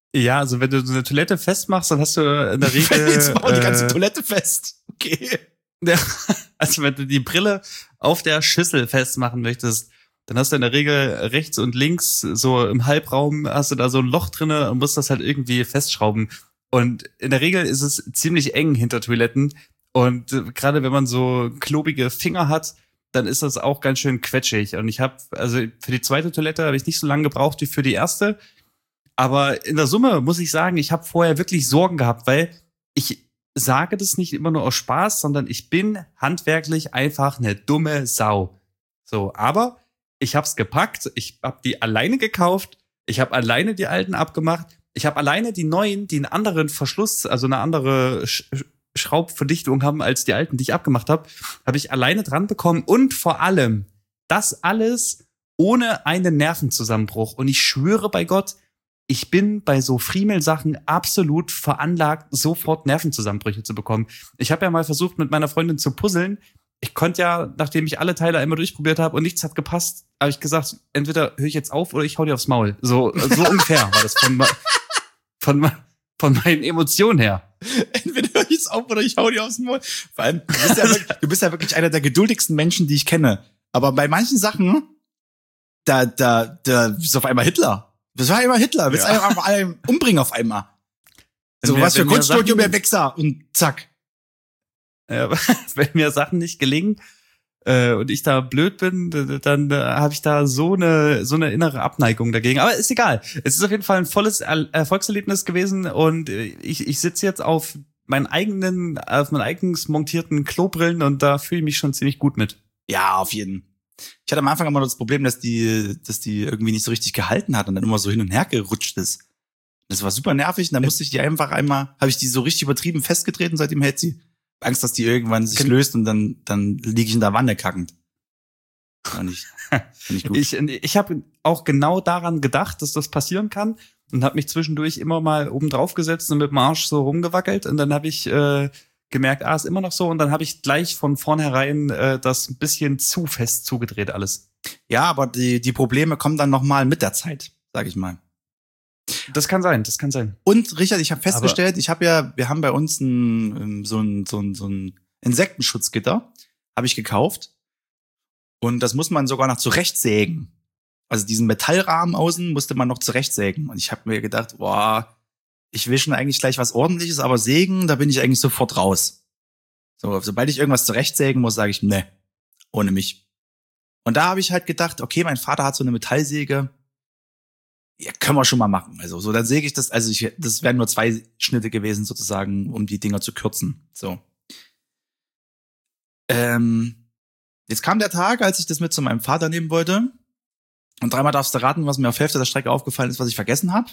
Ja, also wenn du so eine Toilette festmachst, dann hast du in der Regel... Jetzt machen wir die ganze äh, Toilette fest. Okay. Ja, also wenn du die Brille auf der Schüssel festmachen möchtest, dann hast du in der Regel rechts und links, so im Halbraum, hast du da so ein Loch drinne und musst das halt irgendwie festschrauben. Und in der Regel ist es ziemlich eng hinter Toiletten. Und äh, gerade wenn man so klobige Finger hat, dann ist das auch ganz schön quetschig. Und ich habe, also für die zweite Toilette habe ich nicht so lange gebraucht wie für die erste. Aber in der Summe muss ich sagen, ich habe vorher wirklich Sorgen gehabt, weil ich sage das nicht immer nur aus Spaß, sondern ich bin handwerklich einfach eine dumme Sau. So, aber ich hab's gepackt, ich hab die alleine gekauft, ich habe alleine die alten abgemacht, ich habe alleine die neuen, die einen anderen Verschluss, also eine andere Sch- Schraubverdichtung haben als die alten, die ich abgemacht habe, habe ich alleine dran bekommen und vor allem das alles ohne einen Nervenzusammenbruch. Und ich schwöre bei Gott, ich bin bei so Friemelsachen absolut veranlagt, sofort Nervenzusammenbrüche zu bekommen. Ich habe ja mal versucht, mit meiner Freundin zu puzzeln. Ich konnte ja, nachdem ich alle Teile einmal durchprobiert habe und nichts hat gepasst, habe ich gesagt, entweder höre ich jetzt auf oder ich hau dir aufs Maul. So, so ungefähr war das von, von, von meinen Emotionen her. Entweder höre ich jetzt auf oder ich hau dir aufs Maul. Vor allem, du bist, ja wirklich, du bist ja wirklich einer der geduldigsten Menschen, die ich kenne. Aber bei manchen Sachen, da, da, da bist du auf einmal Hitler. Das war immer Hitler. Willst ja. einfach alle umbringen auf einmal. So, mir, was für Kunststudium, Sachen, der Wichser. Und zack. Ja, wenn mir Sachen nicht gelingen äh, und ich da blöd bin, dann äh, habe ich da so eine so eine innere Abneigung dagegen. Aber ist egal. Es ist auf jeden Fall ein volles er- Erfolgserlebnis gewesen und ich, ich sitze jetzt auf meinen eigenen, auf meinen eigens montierten Klobrillen und da fühle ich mich schon ziemlich gut mit. Ja, auf jeden Fall. Ich hatte am Anfang immer das Problem, dass die, dass die irgendwie nicht so richtig gehalten hat und dann immer so hin und her gerutscht ist. Das war super nervig und dann musste ich die einfach einmal, habe ich die so richtig übertrieben festgetreten, seitdem hält sie. Angst, dass die irgendwann sich Ken- löst und dann, dann liege ich in der Wanne kackend. War nicht, war nicht gut. Ich, ich habe auch genau daran gedacht, dass das passieren kann und habe mich zwischendurch immer mal oben drauf gesetzt und mit dem Arsch so rumgewackelt und dann habe ich äh, gemerkt, ah, ist immer noch so und dann habe ich gleich von vornherein äh, das ein bisschen zu fest zugedreht alles. Ja, aber die die Probleme kommen dann nochmal mit der Zeit, sag ich mal. Das kann sein, das kann sein. Und Richard, ich habe festgestellt, aber ich habe ja, wir haben bei uns ein, so ein so ein so ein Insektenschutzgitter, habe ich gekauft und das muss man sogar noch zurechtsägen. Also diesen Metallrahmen außen musste man noch zurechtsägen und ich habe mir gedacht, boah, ich will schon eigentlich gleich was Ordentliches, aber sägen, da bin ich eigentlich sofort raus. So, sobald ich irgendwas zurechtsägen muss, sage ich, ne, ohne mich. Und da habe ich halt gedacht, okay, mein Vater hat so eine Metallsäge, ja, können wir schon mal machen. Also, so, dann säge ich das, also ich, das wären nur zwei Schnitte gewesen, sozusagen, um die Dinger zu kürzen. So. Ähm, jetzt kam der Tag, als ich das mit zu meinem Vater nehmen wollte. Und dreimal darfst du raten, was mir auf Hälfte der Strecke aufgefallen ist, was ich vergessen habe.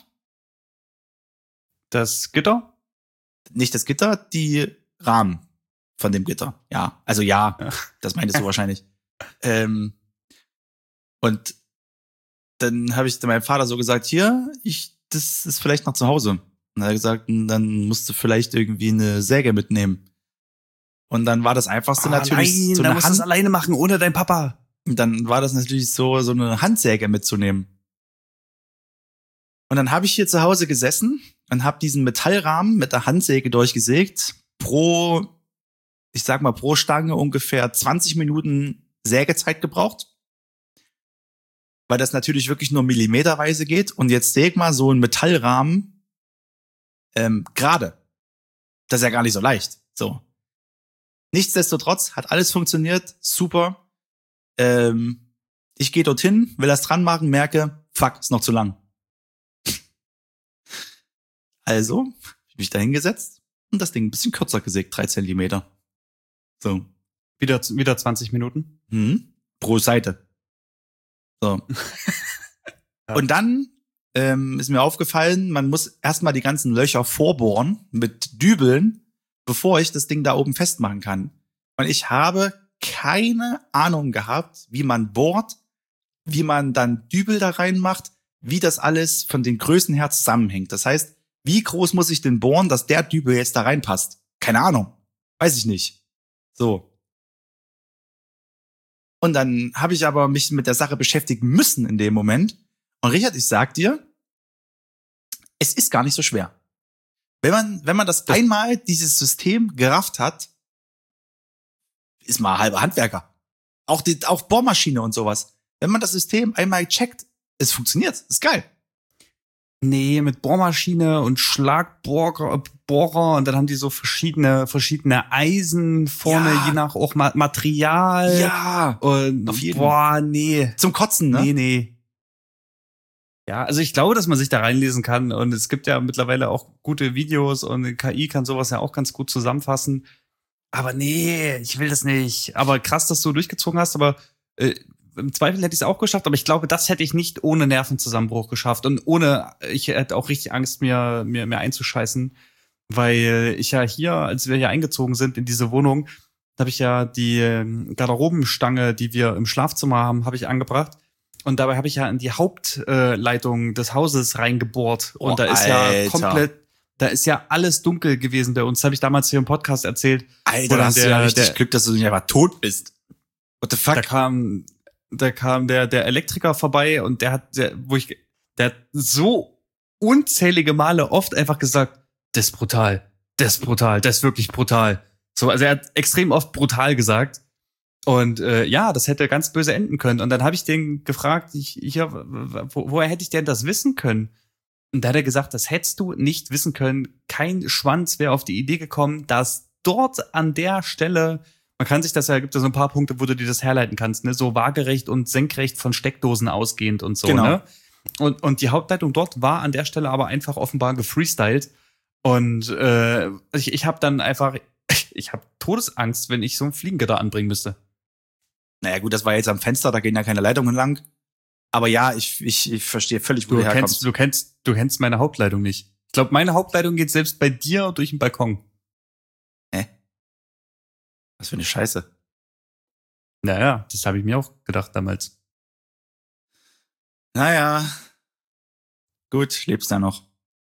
Das Gitter? Nicht das Gitter, die Rahmen von dem Gitter. Ja, also ja, ja. Das meintest du wahrscheinlich. Ähm, und dann habe ich meinem Vater so gesagt, hier, ich, das ist vielleicht noch zu Hause. Und dann hat er gesagt, dann musst du vielleicht irgendwie eine Säge mitnehmen. Und dann war das Einfachste oh, natürlich nein, so eine eine musst Hand. Das alleine machen, ohne dein Papa. Und dann war das natürlich so, so eine Handsäge mitzunehmen. Und dann habe ich hier zu Hause gesessen und habe diesen Metallrahmen mit der Handsäge durchgesägt. Pro, ich sag mal, pro Stange ungefähr zwanzig Minuten Sägezeit gebraucht. Weil das natürlich wirklich nur millimeterweise geht. Und jetzt säg mal so einen Metallrahmen ähm, gerade. Das ist ja gar nicht so leicht. So. Nichtsdestotrotz hat alles funktioniert. Super. Ähm, ich gehe dorthin, will das dran machen, merke, fuck, ist noch zu lang. Also, hab ich mich da hingesetzt und das Ding ein bisschen kürzer gesägt, drei Zentimeter. So. Wieder, wieder zwanzig Minuten? Mhm. Pro Seite. So. Ja. Und dann ähm, ist mir aufgefallen, man muss erstmal die ganzen Löcher vorbohren mit Dübeln, bevor ich das Ding da oben festmachen kann. Und ich habe keine Ahnung gehabt, wie man bohrt, wie man dann Dübel da reinmacht, wie das alles von den Größen her zusammenhängt. Das heißt, wie groß muss ich denn bohren, dass der Dübel jetzt da reinpasst? Keine Ahnung. Weiß ich nicht. So. Und dann habe ich aber mich mit der Sache beschäftigen müssen in dem Moment. Und Richard, ich sag dir, es ist gar nicht so schwer. Wenn man, wenn man das, das einmal dieses System gerafft hat, ist man halber Handwerker. Auch die, auch Bohrmaschine und sowas. Wenn man das System einmal checkt, es funktioniert, ist geil. Nee, mit Bohrmaschine und Schlagbohrer Bohrer, und dann haben die so verschiedene verschiedene Eisen vorne, Ja. je nach auch Ma- Material. Ja, Und auf jeden. boah, nee. zum Kotzen, ne? Nee, nee. Ja, also ich glaube, dass man sich da reinlesen kann, und es gibt ja mittlerweile auch gute Videos und K I kann sowas ja auch ganz gut zusammenfassen. Aber nee, ich will das nicht. Aber krass, dass du durchgezogen hast, aber äh, im Zweifel hätte ich es auch geschafft, aber ich glaube, das hätte ich nicht ohne Nervenzusammenbruch geschafft und ohne, ich hätte auch richtig Angst, mir, mir, mir einzuscheißen, weil ich ja hier, als wir hier eingezogen sind in diese Wohnung, habe ich ja die ähm, Garderobenstange, die wir im Schlafzimmer haben, habe ich angebracht. Und dabei habe ich ja in die Hauptleitung des Hauses reingebohrt. Und Oh, da ist ja Alter. komplett, da ist ja alles dunkel gewesen bei uns. Das habe ich damals hier im Podcast erzählt. Alter, Wo da dann hast du der- ja richtig der- Glück, dass du nicht einfach tot bist. What the fuck? Da kam, da kam der, der Elektriker vorbei, und der hat, der, wo ich, der hat so unzählige Male oft einfach gesagt, das ist brutal, das ist brutal, das ist wirklich brutal. So, also er hat extrem oft brutal gesagt. Und äh, ja, das hätte ganz böse enden können. Und dann habe ich den gefragt, ich, ich, ja, wo, woher hätte ich denn das wissen können? Und da hat er gesagt, das hättest du nicht wissen können. Kein Schwanz wäre auf die Idee gekommen, dass dort an der Stelle, man kann sich das ja, gibt ja so ein paar Punkte, wo du dir das herleiten kannst, ne, so waagerecht und senkrecht von Steckdosen ausgehend und so, Genau. ne? Und, und die Hauptleitung dort war an der Stelle aber einfach offenbar gefreestylt. Und äh, ich, ich habe dann einfach, ich habe Todesangst, wenn ich so ein Fliegengitter anbringen müsste. Naja, gut, das war jetzt am Fenster, da gehen ja keine Leitungen lang. Aber ja, ich, ich, ich verstehe völlig, wo Du du kennst, herkommst. du kennst, du kennst meine Hauptleitung nicht. Ich glaube, meine Hauptleitung geht selbst bei dir durch den Balkon. Hä? Was für eine Scheiße. Naja, das habe ich mir auch gedacht damals. Naja. Gut, lebst da noch.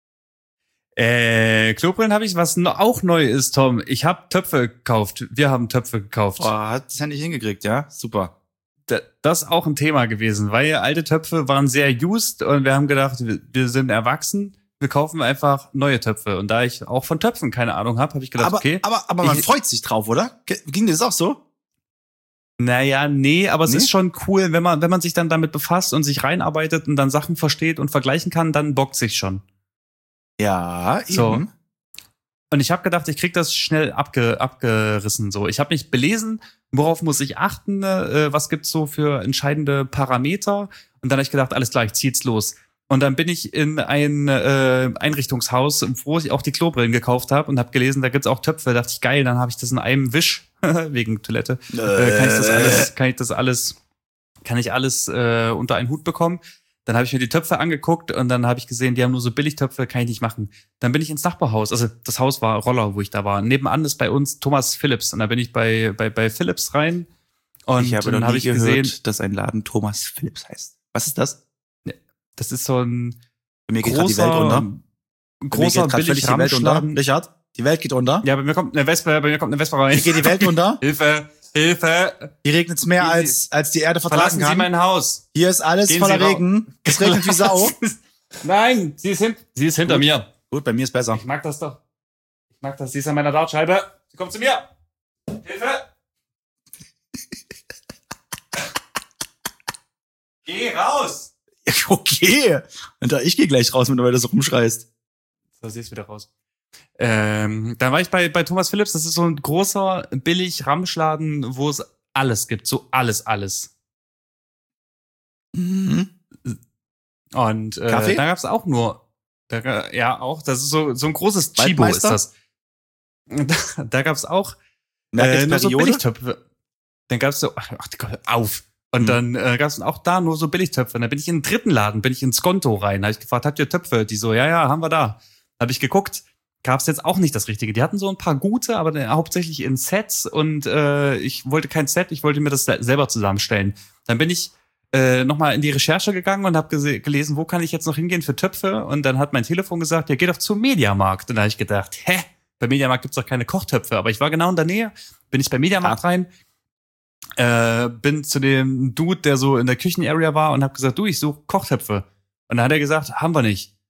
Äh, Klobrillen habe ich, was no, auch neu ist, Tom. Ich habe Töpfe gekauft. Wir haben Töpfe gekauft. Oh, hat es ja nicht hingekriegt, ja? Super. Da, das ist auch ein Thema gewesen, weil alte Töpfe waren sehr used und wir haben gedacht, wir, wir sind erwachsen, wir kaufen einfach neue Töpfe. Und da ich auch von Töpfen keine Ahnung habe, habe ich gedacht, Aber, okay. aber, aber man ich- freut sich drauf, oder? Ge- Ging dir das auch so? Naja, nee, aber es Nee? ist schon cool, wenn man, wenn man sich dann damit befasst und sich reinarbeitet und dann Sachen versteht und vergleichen kann, dann bockt sich schon. Ja, So. eben. Und ich habe gedacht, ich krieg das schnell abge, abgerissen. So, ich habe mich belesen, worauf muss ich achten, äh, was gibt's so für entscheidende Parameter. Und dann habe ich gedacht, alles klar, ich zieh jetzt los. Und dann bin ich in ein äh, Einrichtungshaus, wo ich auch die Klobrillen gekauft habe und habe gelesen, da gibt's auch Töpfe. Da dachte ich, geil, dann habe ich das in einem Wisch wegen Toilette. Äh, kann ich das alles, kann ich das alles, kann ich alles äh, unter einen Hut bekommen? Dann habe ich mir die Töpfe angeguckt und dann habe ich gesehen, die haben nur so Billigtöpfe, kann ich nicht machen. Dann bin ich ins Nachbarhaus, also das Haus war Roller, wo ich da war. Nebenan ist bei uns Thomas Philips und da bin ich bei bei bei Philips rein und Ich habe dann noch habe nie ich gehört, gesehen, dass ein Laden Thomas Philips heißt. Was ist das? das ist so ein Bei mir geht gerade die großer, Welt unter. ein Bei mir großer geht grad völlig die Welt unter. Billig-Ramschladen. Richard, die Welt geht unter. Ja, bei mir kommt eine Vespa, bei mir kommt eine Vespa rein. Hier geht die Welt unter. Hilfe, Hilfe! Hier regnet's mehr Gehen als, als die Erde vertragen Verlassen Sie kann. mein Haus. Hier ist alles Gehen voller Sie rau- Regen. Es regnet wie Sau. Nein, sie ist, hin sie ist hinter Gut. mir. Gut, bei mir ist besser. Ich mag das doch. Ich mag das. Sie ist an meiner Dartscheibe. Sie kommt zu mir. Hilfe! Geh raus! Okay. Alter, ich gehe gleich raus, wenn du weiter so rumschreist. So, sie ist wieder raus. Ähm, dann war ich bei, bei Thomas Philips. Das ist so ein großer, billig Ramschladen, wo es alles gibt. So alles, alles. Mhm. Und äh, Kaffee? da gab's auch nur, da, ja auch, das ist so so ein großes Chibo ist Waldmeister? das. Da, da gab's auch Merk äh, jetzt nur so Periode? Billigtöpfe. Dann gab's so, ach, ach Gott, auf. Und Hm. dann äh, gab's auch da nur so Billigtöpfe. Und dann bin ich in den dritten Laden, bin ich ins Skonto rein. Habe ich gefragt, habt ihr Töpfe? Die so, ja, ja, haben wir da. Habe ich geguckt, gab's jetzt auch nicht das Richtige. Die hatten so ein paar gute, aber dann hauptsächlich in Sets. Und äh, ich wollte kein Set, ich wollte mir das selber zusammenstellen. Dann bin ich äh, nochmal in die Recherche gegangen und habe gelesen, wo kann ich jetzt noch hingehen für Töpfe? Und dann hat mein Telefon gesagt, ja, geh doch zum Mediamarkt. Und da habe ich gedacht, hä? Bei Mediamarkt gibt's doch keine Kochtöpfe. Aber ich war genau in der Nähe, bin ich bei Mediamarkt rein, äh, bin zu dem Dude, der so in der Küchenarea war und habe gesagt, du, ich suche Kochtöpfe. Und dann hat er gesagt, haben wir nicht.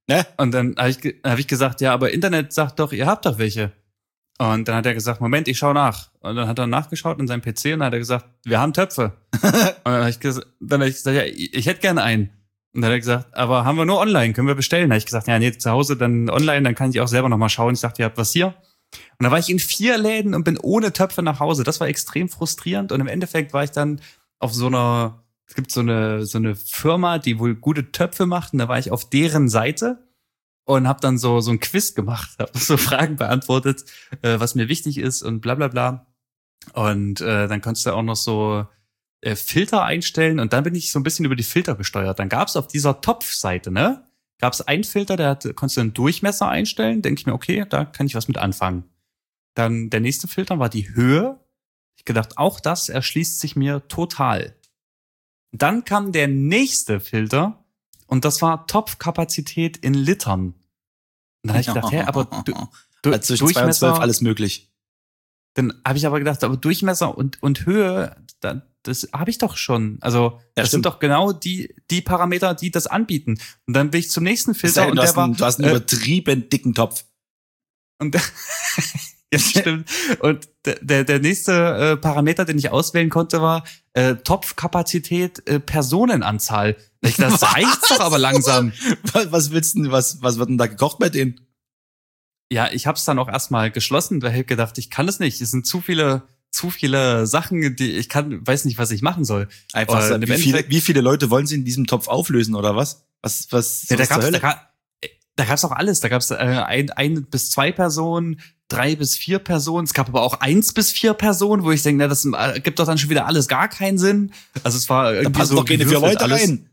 Ne? Und dann habe ich, ge- hab ich gesagt, ja, aber Internet sagt doch, ihr habt doch welche. Und dann hat er gesagt, Moment, ich schau nach. Und dann hat er nachgeschaut in seinem P C und dann hat er gesagt, wir haben Töpfe. Und dann habe ich, ges- dann hab ich gesagt, ja, ich, ich hätte gerne einen. Und dann hat er gesagt, aber haben wir nur online, können wir bestellen? Dann habe ich gesagt, ja, nee, zu Hause dann online, dann kann ich auch selber nochmal schauen. Ich dachte, ihr habt was hier. Und da war ich in vier Läden und bin ohne Töpfe nach Hause. Das war extrem frustrierend. Und im Endeffekt war ich dann auf so einer, es gibt so eine, so eine Firma, die wohl gute Töpfe macht. Und da war ich auf deren Seite und habe dann so, so ein Quiz gemacht, habe so Fragen beantwortet, äh, was mir wichtig ist und bla bla bla. Und äh, dann konntest du auch noch so äh, Filter einstellen. Und dann bin ich so ein bisschen über die Filter gesteuert. Dann gab's auf dieser Topf-Seite, ne? Gab es einen Filter, der hat, konntest du einen Durchmesser einstellen. Denke ich mir, okay, da kann ich was mit anfangen. Dann der nächste Filter war die Höhe. Ich gedacht, auch das erschließt sich mir total. Dann kam der nächste Filter und das war Topfkapazität in Litern. Und dann habe ich gedacht, hä, aber du, du, Also zwischen zwei und zwölf alles möglich. Dann habe ich aber gedacht, aber Durchmesser und, und Höhe, da, das habe ich doch schon. Also das stimmt. sind doch genau die die Parameter, die das anbieten. Und dann bin ich zum nächsten Das Filter heißt, und du, der hast war einen, du hast einen äh, übertrieben dicken Topf. und ja, stimmt. Und der der, der nächste äh, Parameter, den ich auswählen konnte, war äh, Topfkapazität, äh, Personenanzahl. Ich dachte, das reicht doch aber langsam. Was, was willst du denn, was, was wird denn da gekocht bei denen? Ja, ich habe es dann auch erstmal geschlossen, weil ich gedacht, ich kann es nicht. Es sind zu viele zu viele Sachen, die ich kann, weiß nicht, was ich machen soll. Einfach, Äh, so, wie, viele, wie viele Leute wollen sie in diesem Topf auflösen oder was? Was, was, Ja, da was zur gab's, Hölle? da, ga- da gab's auch alles. Da gab's äh, ein, ein bis zwei Personen, drei bis vier Personen. Es gab aber auch eins bis vier Personen, wo ich denke, na, das äh, gibt doch dann schon wieder alles gar keinen Sinn. Also es war Da irgendwie passen so doch keine vier gewürfelt Leute alles. rein.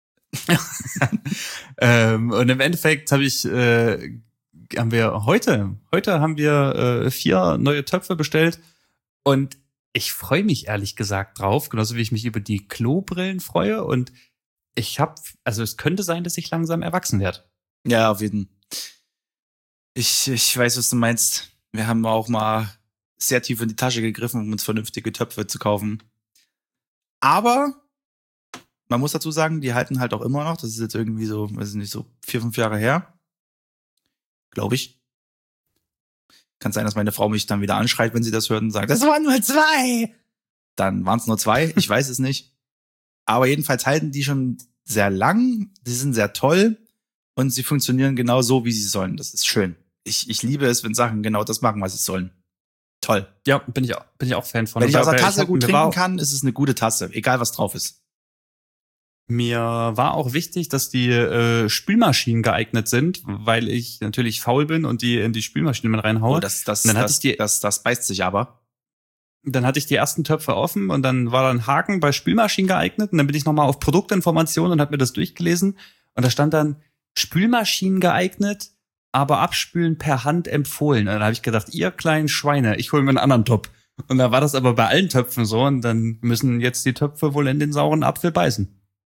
ähm, und im Endeffekt habe ich, äh, haben wir heute, heute haben wir äh, vier neue Töpfe bestellt und ich freue mich ehrlich gesagt drauf, genauso wie ich mich über die Klobrillen freue und ich habe, also es könnte sein, dass ich langsam erwachsen werde. Ja, auf jeden. Ich, ich weiß, was du meinst. Wir haben auch mal sehr tief in die Tasche gegriffen, um uns vernünftige Töpfe zu kaufen. Aber man muss dazu sagen, die halten halt auch immer noch. Das ist jetzt irgendwie so, weiß ich nicht, so vier, fünf Jahre her. Glaube ich. Kann sein, dass meine Frau mich dann wieder anschreit, wenn sie das hört und sagt, das waren nur zwei. Dann waren es nur zwei. Ich weiß es nicht. Aber jedenfalls halten die schon sehr lang. Die sind sehr toll. Und sie funktionieren genau so, wie sie sollen. Das ist schön. Ich, ich liebe es, wenn Sachen genau das machen, was sie sollen. Toll. Ja, bin ich auch, bin ich auch Fan von. Wenn ich aus der Aber Tasse hab- gut mir trinken war, kann, ist es eine gute Tasse. Egal, was drauf ist. Mir war auch wichtig, dass die äh, Spülmaschinen geeignet sind, weil ich natürlich faul bin und die in die Spülmaschine mit reinhaue. Oh, das, das, Und dann hatte das, ich die- das, das beißt sich aber. Dann hatte ich die ersten Töpfe offen und dann war da ein Haken bei Spülmaschinen geeignet und dann bin ich nochmal auf Produktinformationen und habe mir das durchgelesen und da stand dann Spülmaschinen geeignet, aber abspülen per Hand empfohlen. Und dann habe ich gedacht, ihr kleinen Schweine, ich hole mir einen anderen Topf. Und da war das aber bei allen Töpfen so und dann müssen jetzt die Töpfe wohl in den sauren Apfel beißen.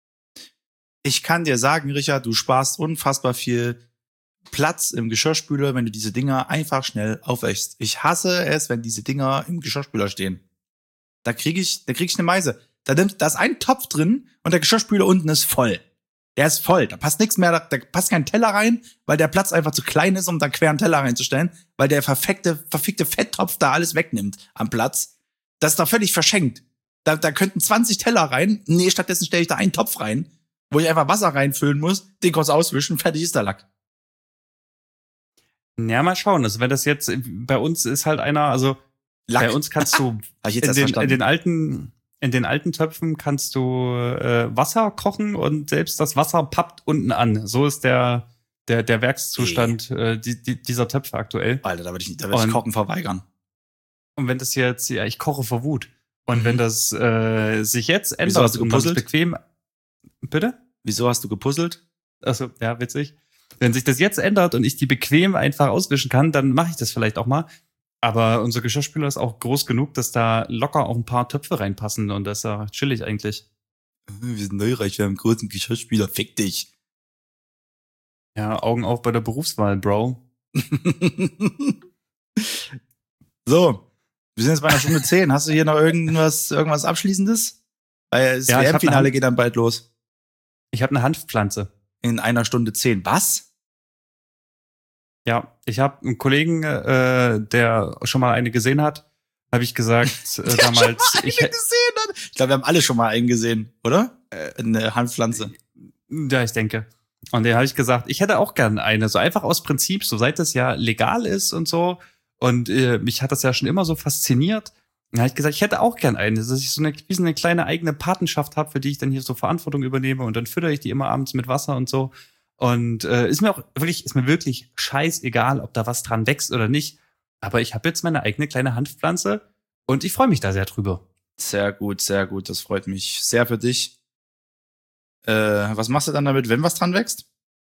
Ich kann dir sagen, Richard, du sparst unfassbar viel Platz im Geschirrspüler, wenn du diese Dinger einfach schnell aufwäschst. Ich hasse es, wenn diese Dinger im Geschirrspüler stehen. Da krieg ich, da krieg ich eine Meise. Da nimmt, da ist ein Topf drin und der Geschirrspüler unten ist voll. Der ist voll. Da passt nichts mehr, da, da passt kein Teller rein, weil der Platz einfach zu klein ist, um da quer einen Teller reinzustellen, weil der verfickte, verfickte Fetttopf da alles wegnimmt am Platz. Das ist doch völlig verschenkt. Da, da könnten zwanzig Teller rein. Nee, stattdessen stelle ich da einen Topf rein, wo ich einfach Wasser reinfüllen muss, den kurz auswischen, fertig ist der Lack. Ja, mal schauen. Also wenn das jetzt, bei uns ist halt einer, also Lack. bei uns kannst du Hab ich jetzt in erst den, in verstanden. den alten, in den alten Töpfen kannst du äh, Wasser kochen und selbst das Wasser pappt unten an. So ist der, der, der Werkszustand äh, die, die, dieser Töpfe aktuell. Alter, da würde ich, da würd ich Und- Kochen verweigern. Und wenn das jetzt, ja, ich koche vor Wut. Und Mhm. wenn das äh, sich jetzt Wieso ändert hast du und man es gepuzzelt? bequem, bitte? Wieso hast du gepuzzelt? Also ja, witzig. Wenn sich das jetzt ändert und ich die bequem einfach auswischen kann, dann mache ich das vielleicht auch mal. Aber unser Geschirrspüler ist auch groß genug, dass da locker auch ein paar Töpfe reinpassen und das ist ja chillig eigentlich. Wir sind neureich, wir haben einen großen Geschirrspüler. Fick dich. Ja, Augen auf bei der Berufswahl, Bro. So, wir sind jetzt bei einer Stunde zehn. Hast du hier noch irgendwas, irgendwas Abschließendes? Weil das Ja, ich W hab M-Finale eine- geht dann bald los. Ich habe eine Hanfpflanze. In einer Stunde zehn. Was? Ja, ich habe einen Kollegen, äh, der schon mal eine gesehen hat, habe ich gesagt, äh, damals. Schon mal eine ich, gesehen hat. Ich glaube, wir haben alle schon mal einen gesehen, oder? Äh, eine Handpflanze. Ja, ich denke. Und den habe ich gesagt, ich hätte auch gern eine, so einfach aus Prinzip, so seit es ja legal ist und so. Und äh, mich hat das ja schon immer so fasziniert. Dann habe ich gesagt, ich hätte auch gern eine, dass ich so eine, wie so eine kleine eigene Patenschaft habe, für die ich dann hier so Verantwortung übernehme und dann füttere ich die immer abends mit Wasser und so. Und äh, ist mir auch wirklich, ist mir wirklich scheißegal, ob da was dran wächst oder nicht. Aber ich habe jetzt meine eigene kleine Hanfpflanze und ich freue mich da sehr drüber. Sehr gut, sehr gut. Das freut mich sehr für dich. Äh, was machst du dann damit, wenn was dran wächst?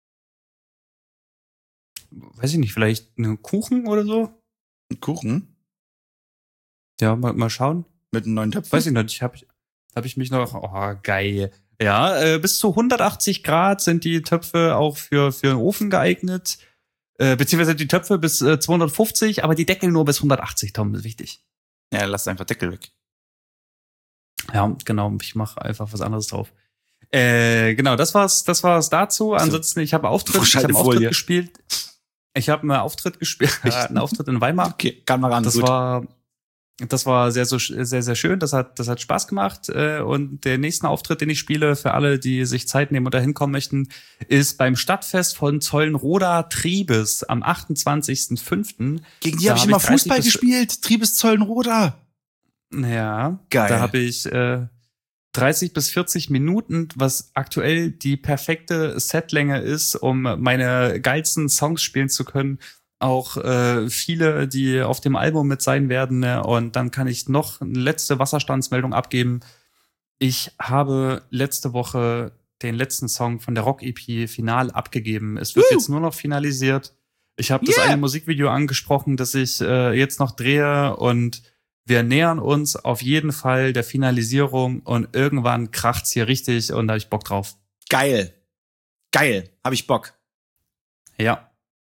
Weiß ich nicht, vielleicht einen Kuchen oder so? Ein Kuchen? Ja, mal, mal schauen. Mit einem neuen Töpfen? Weiß ich nicht, habe hab ich mich noch, oh geil. Ja, äh, bis zu hundertachtzig Grad sind die Töpfe auch für, für den Ofen geeignet. Äh, beziehungsweise die Töpfe bis äh, zweihundertfünfzig, aber die Deckel nur bis hundertachtzig, Tom, ist wichtig. Ja, lass einfach Deckel weg. Ja, genau, ich mache einfach was anderes drauf. Äh, genau, das war's, das war's dazu. Ansonsten, ich habe Auftritt, ich hab einen Auftritt gespielt. Ich habe einen Auftritt gespielt, äh, einen Auftritt in Weimar. Okay, kann mal ran. Das gut. war, das war sehr, so, sehr, sehr schön. Das hat, das hat Spaß gemacht. Äh, und der nächste Auftritt, den ich spiele, für alle, die sich Zeit nehmen und da hinkommen möchten, ist beim Stadtfest von Zollenroda Triebes am achtundzwanzigsten fünften. Gegen die habe ich immer Fußball gespielt. Triebes Zollenroda. Ja, geil. Da habe ich äh, dreißig bis vierzig Minuten, was aktuell die perfekte Setlänge ist, um meine geilsten Songs spielen zu können. Auch äh, viele, die auf dem Album mit sein werden. Ne? Und dann kann ich noch eine letzte Wasserstandsmeldung abgeben. Ich habe letzte Woche den letzten Song von der Rock-E P final abgegeben. Es wird uh. jetzt nur noch finalisiert. Ich habe yeah. das eine Musikvideo angesprochen, das ich äh, jetzt noch drehe und wir nähern uns auf jeden Fall der Finalisierung und irgendwann kracht's hier richtig und da habe ich Bock drauf. Geil. Geil. Hab ich Bock. Ja.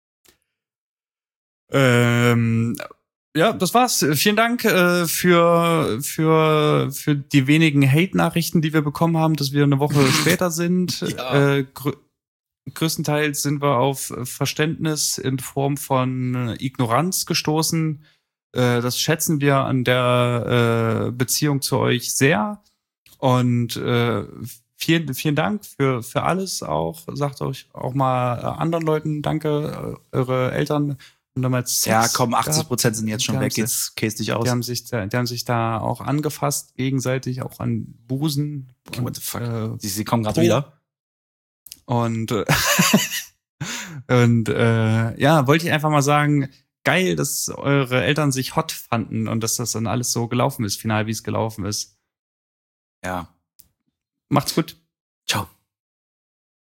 Ähm, ja, das war's. Vielen Dank äh, für für für die wenigen Hate-Nachrichten, die wir bekommen haben, dass wir eine Woche später sind. Ja. Äh, grö- größtenteils sind wir auf Verständnis in Form von Ignoranz gestoßen. Äh, das schätzen wir an der äh, Beziehung zu euch sehr. Und äh, vielen vielen Dank für für alles auch. Sagt euch auch mal äh, anderen Leuten Danke, äh, eure Eltern. Und damals ja, komm, achtzig Prozent sind jetzt schon weg, jetzt case dich aus. Die haben sich da, die haben sich da auch angefasst, gegenseitig, auch an Busen. Okay, what the fuck? Äh, sie, sie kommen gerade wieder. Und, äh, und äh, ja, wollte ich einfach mal sagen, geil, dass eure Eltern sich hot fanden und dass das dann alles so gelaufen ist, final wie es gelaufen ist. Ja. Macht's gut. Ciao.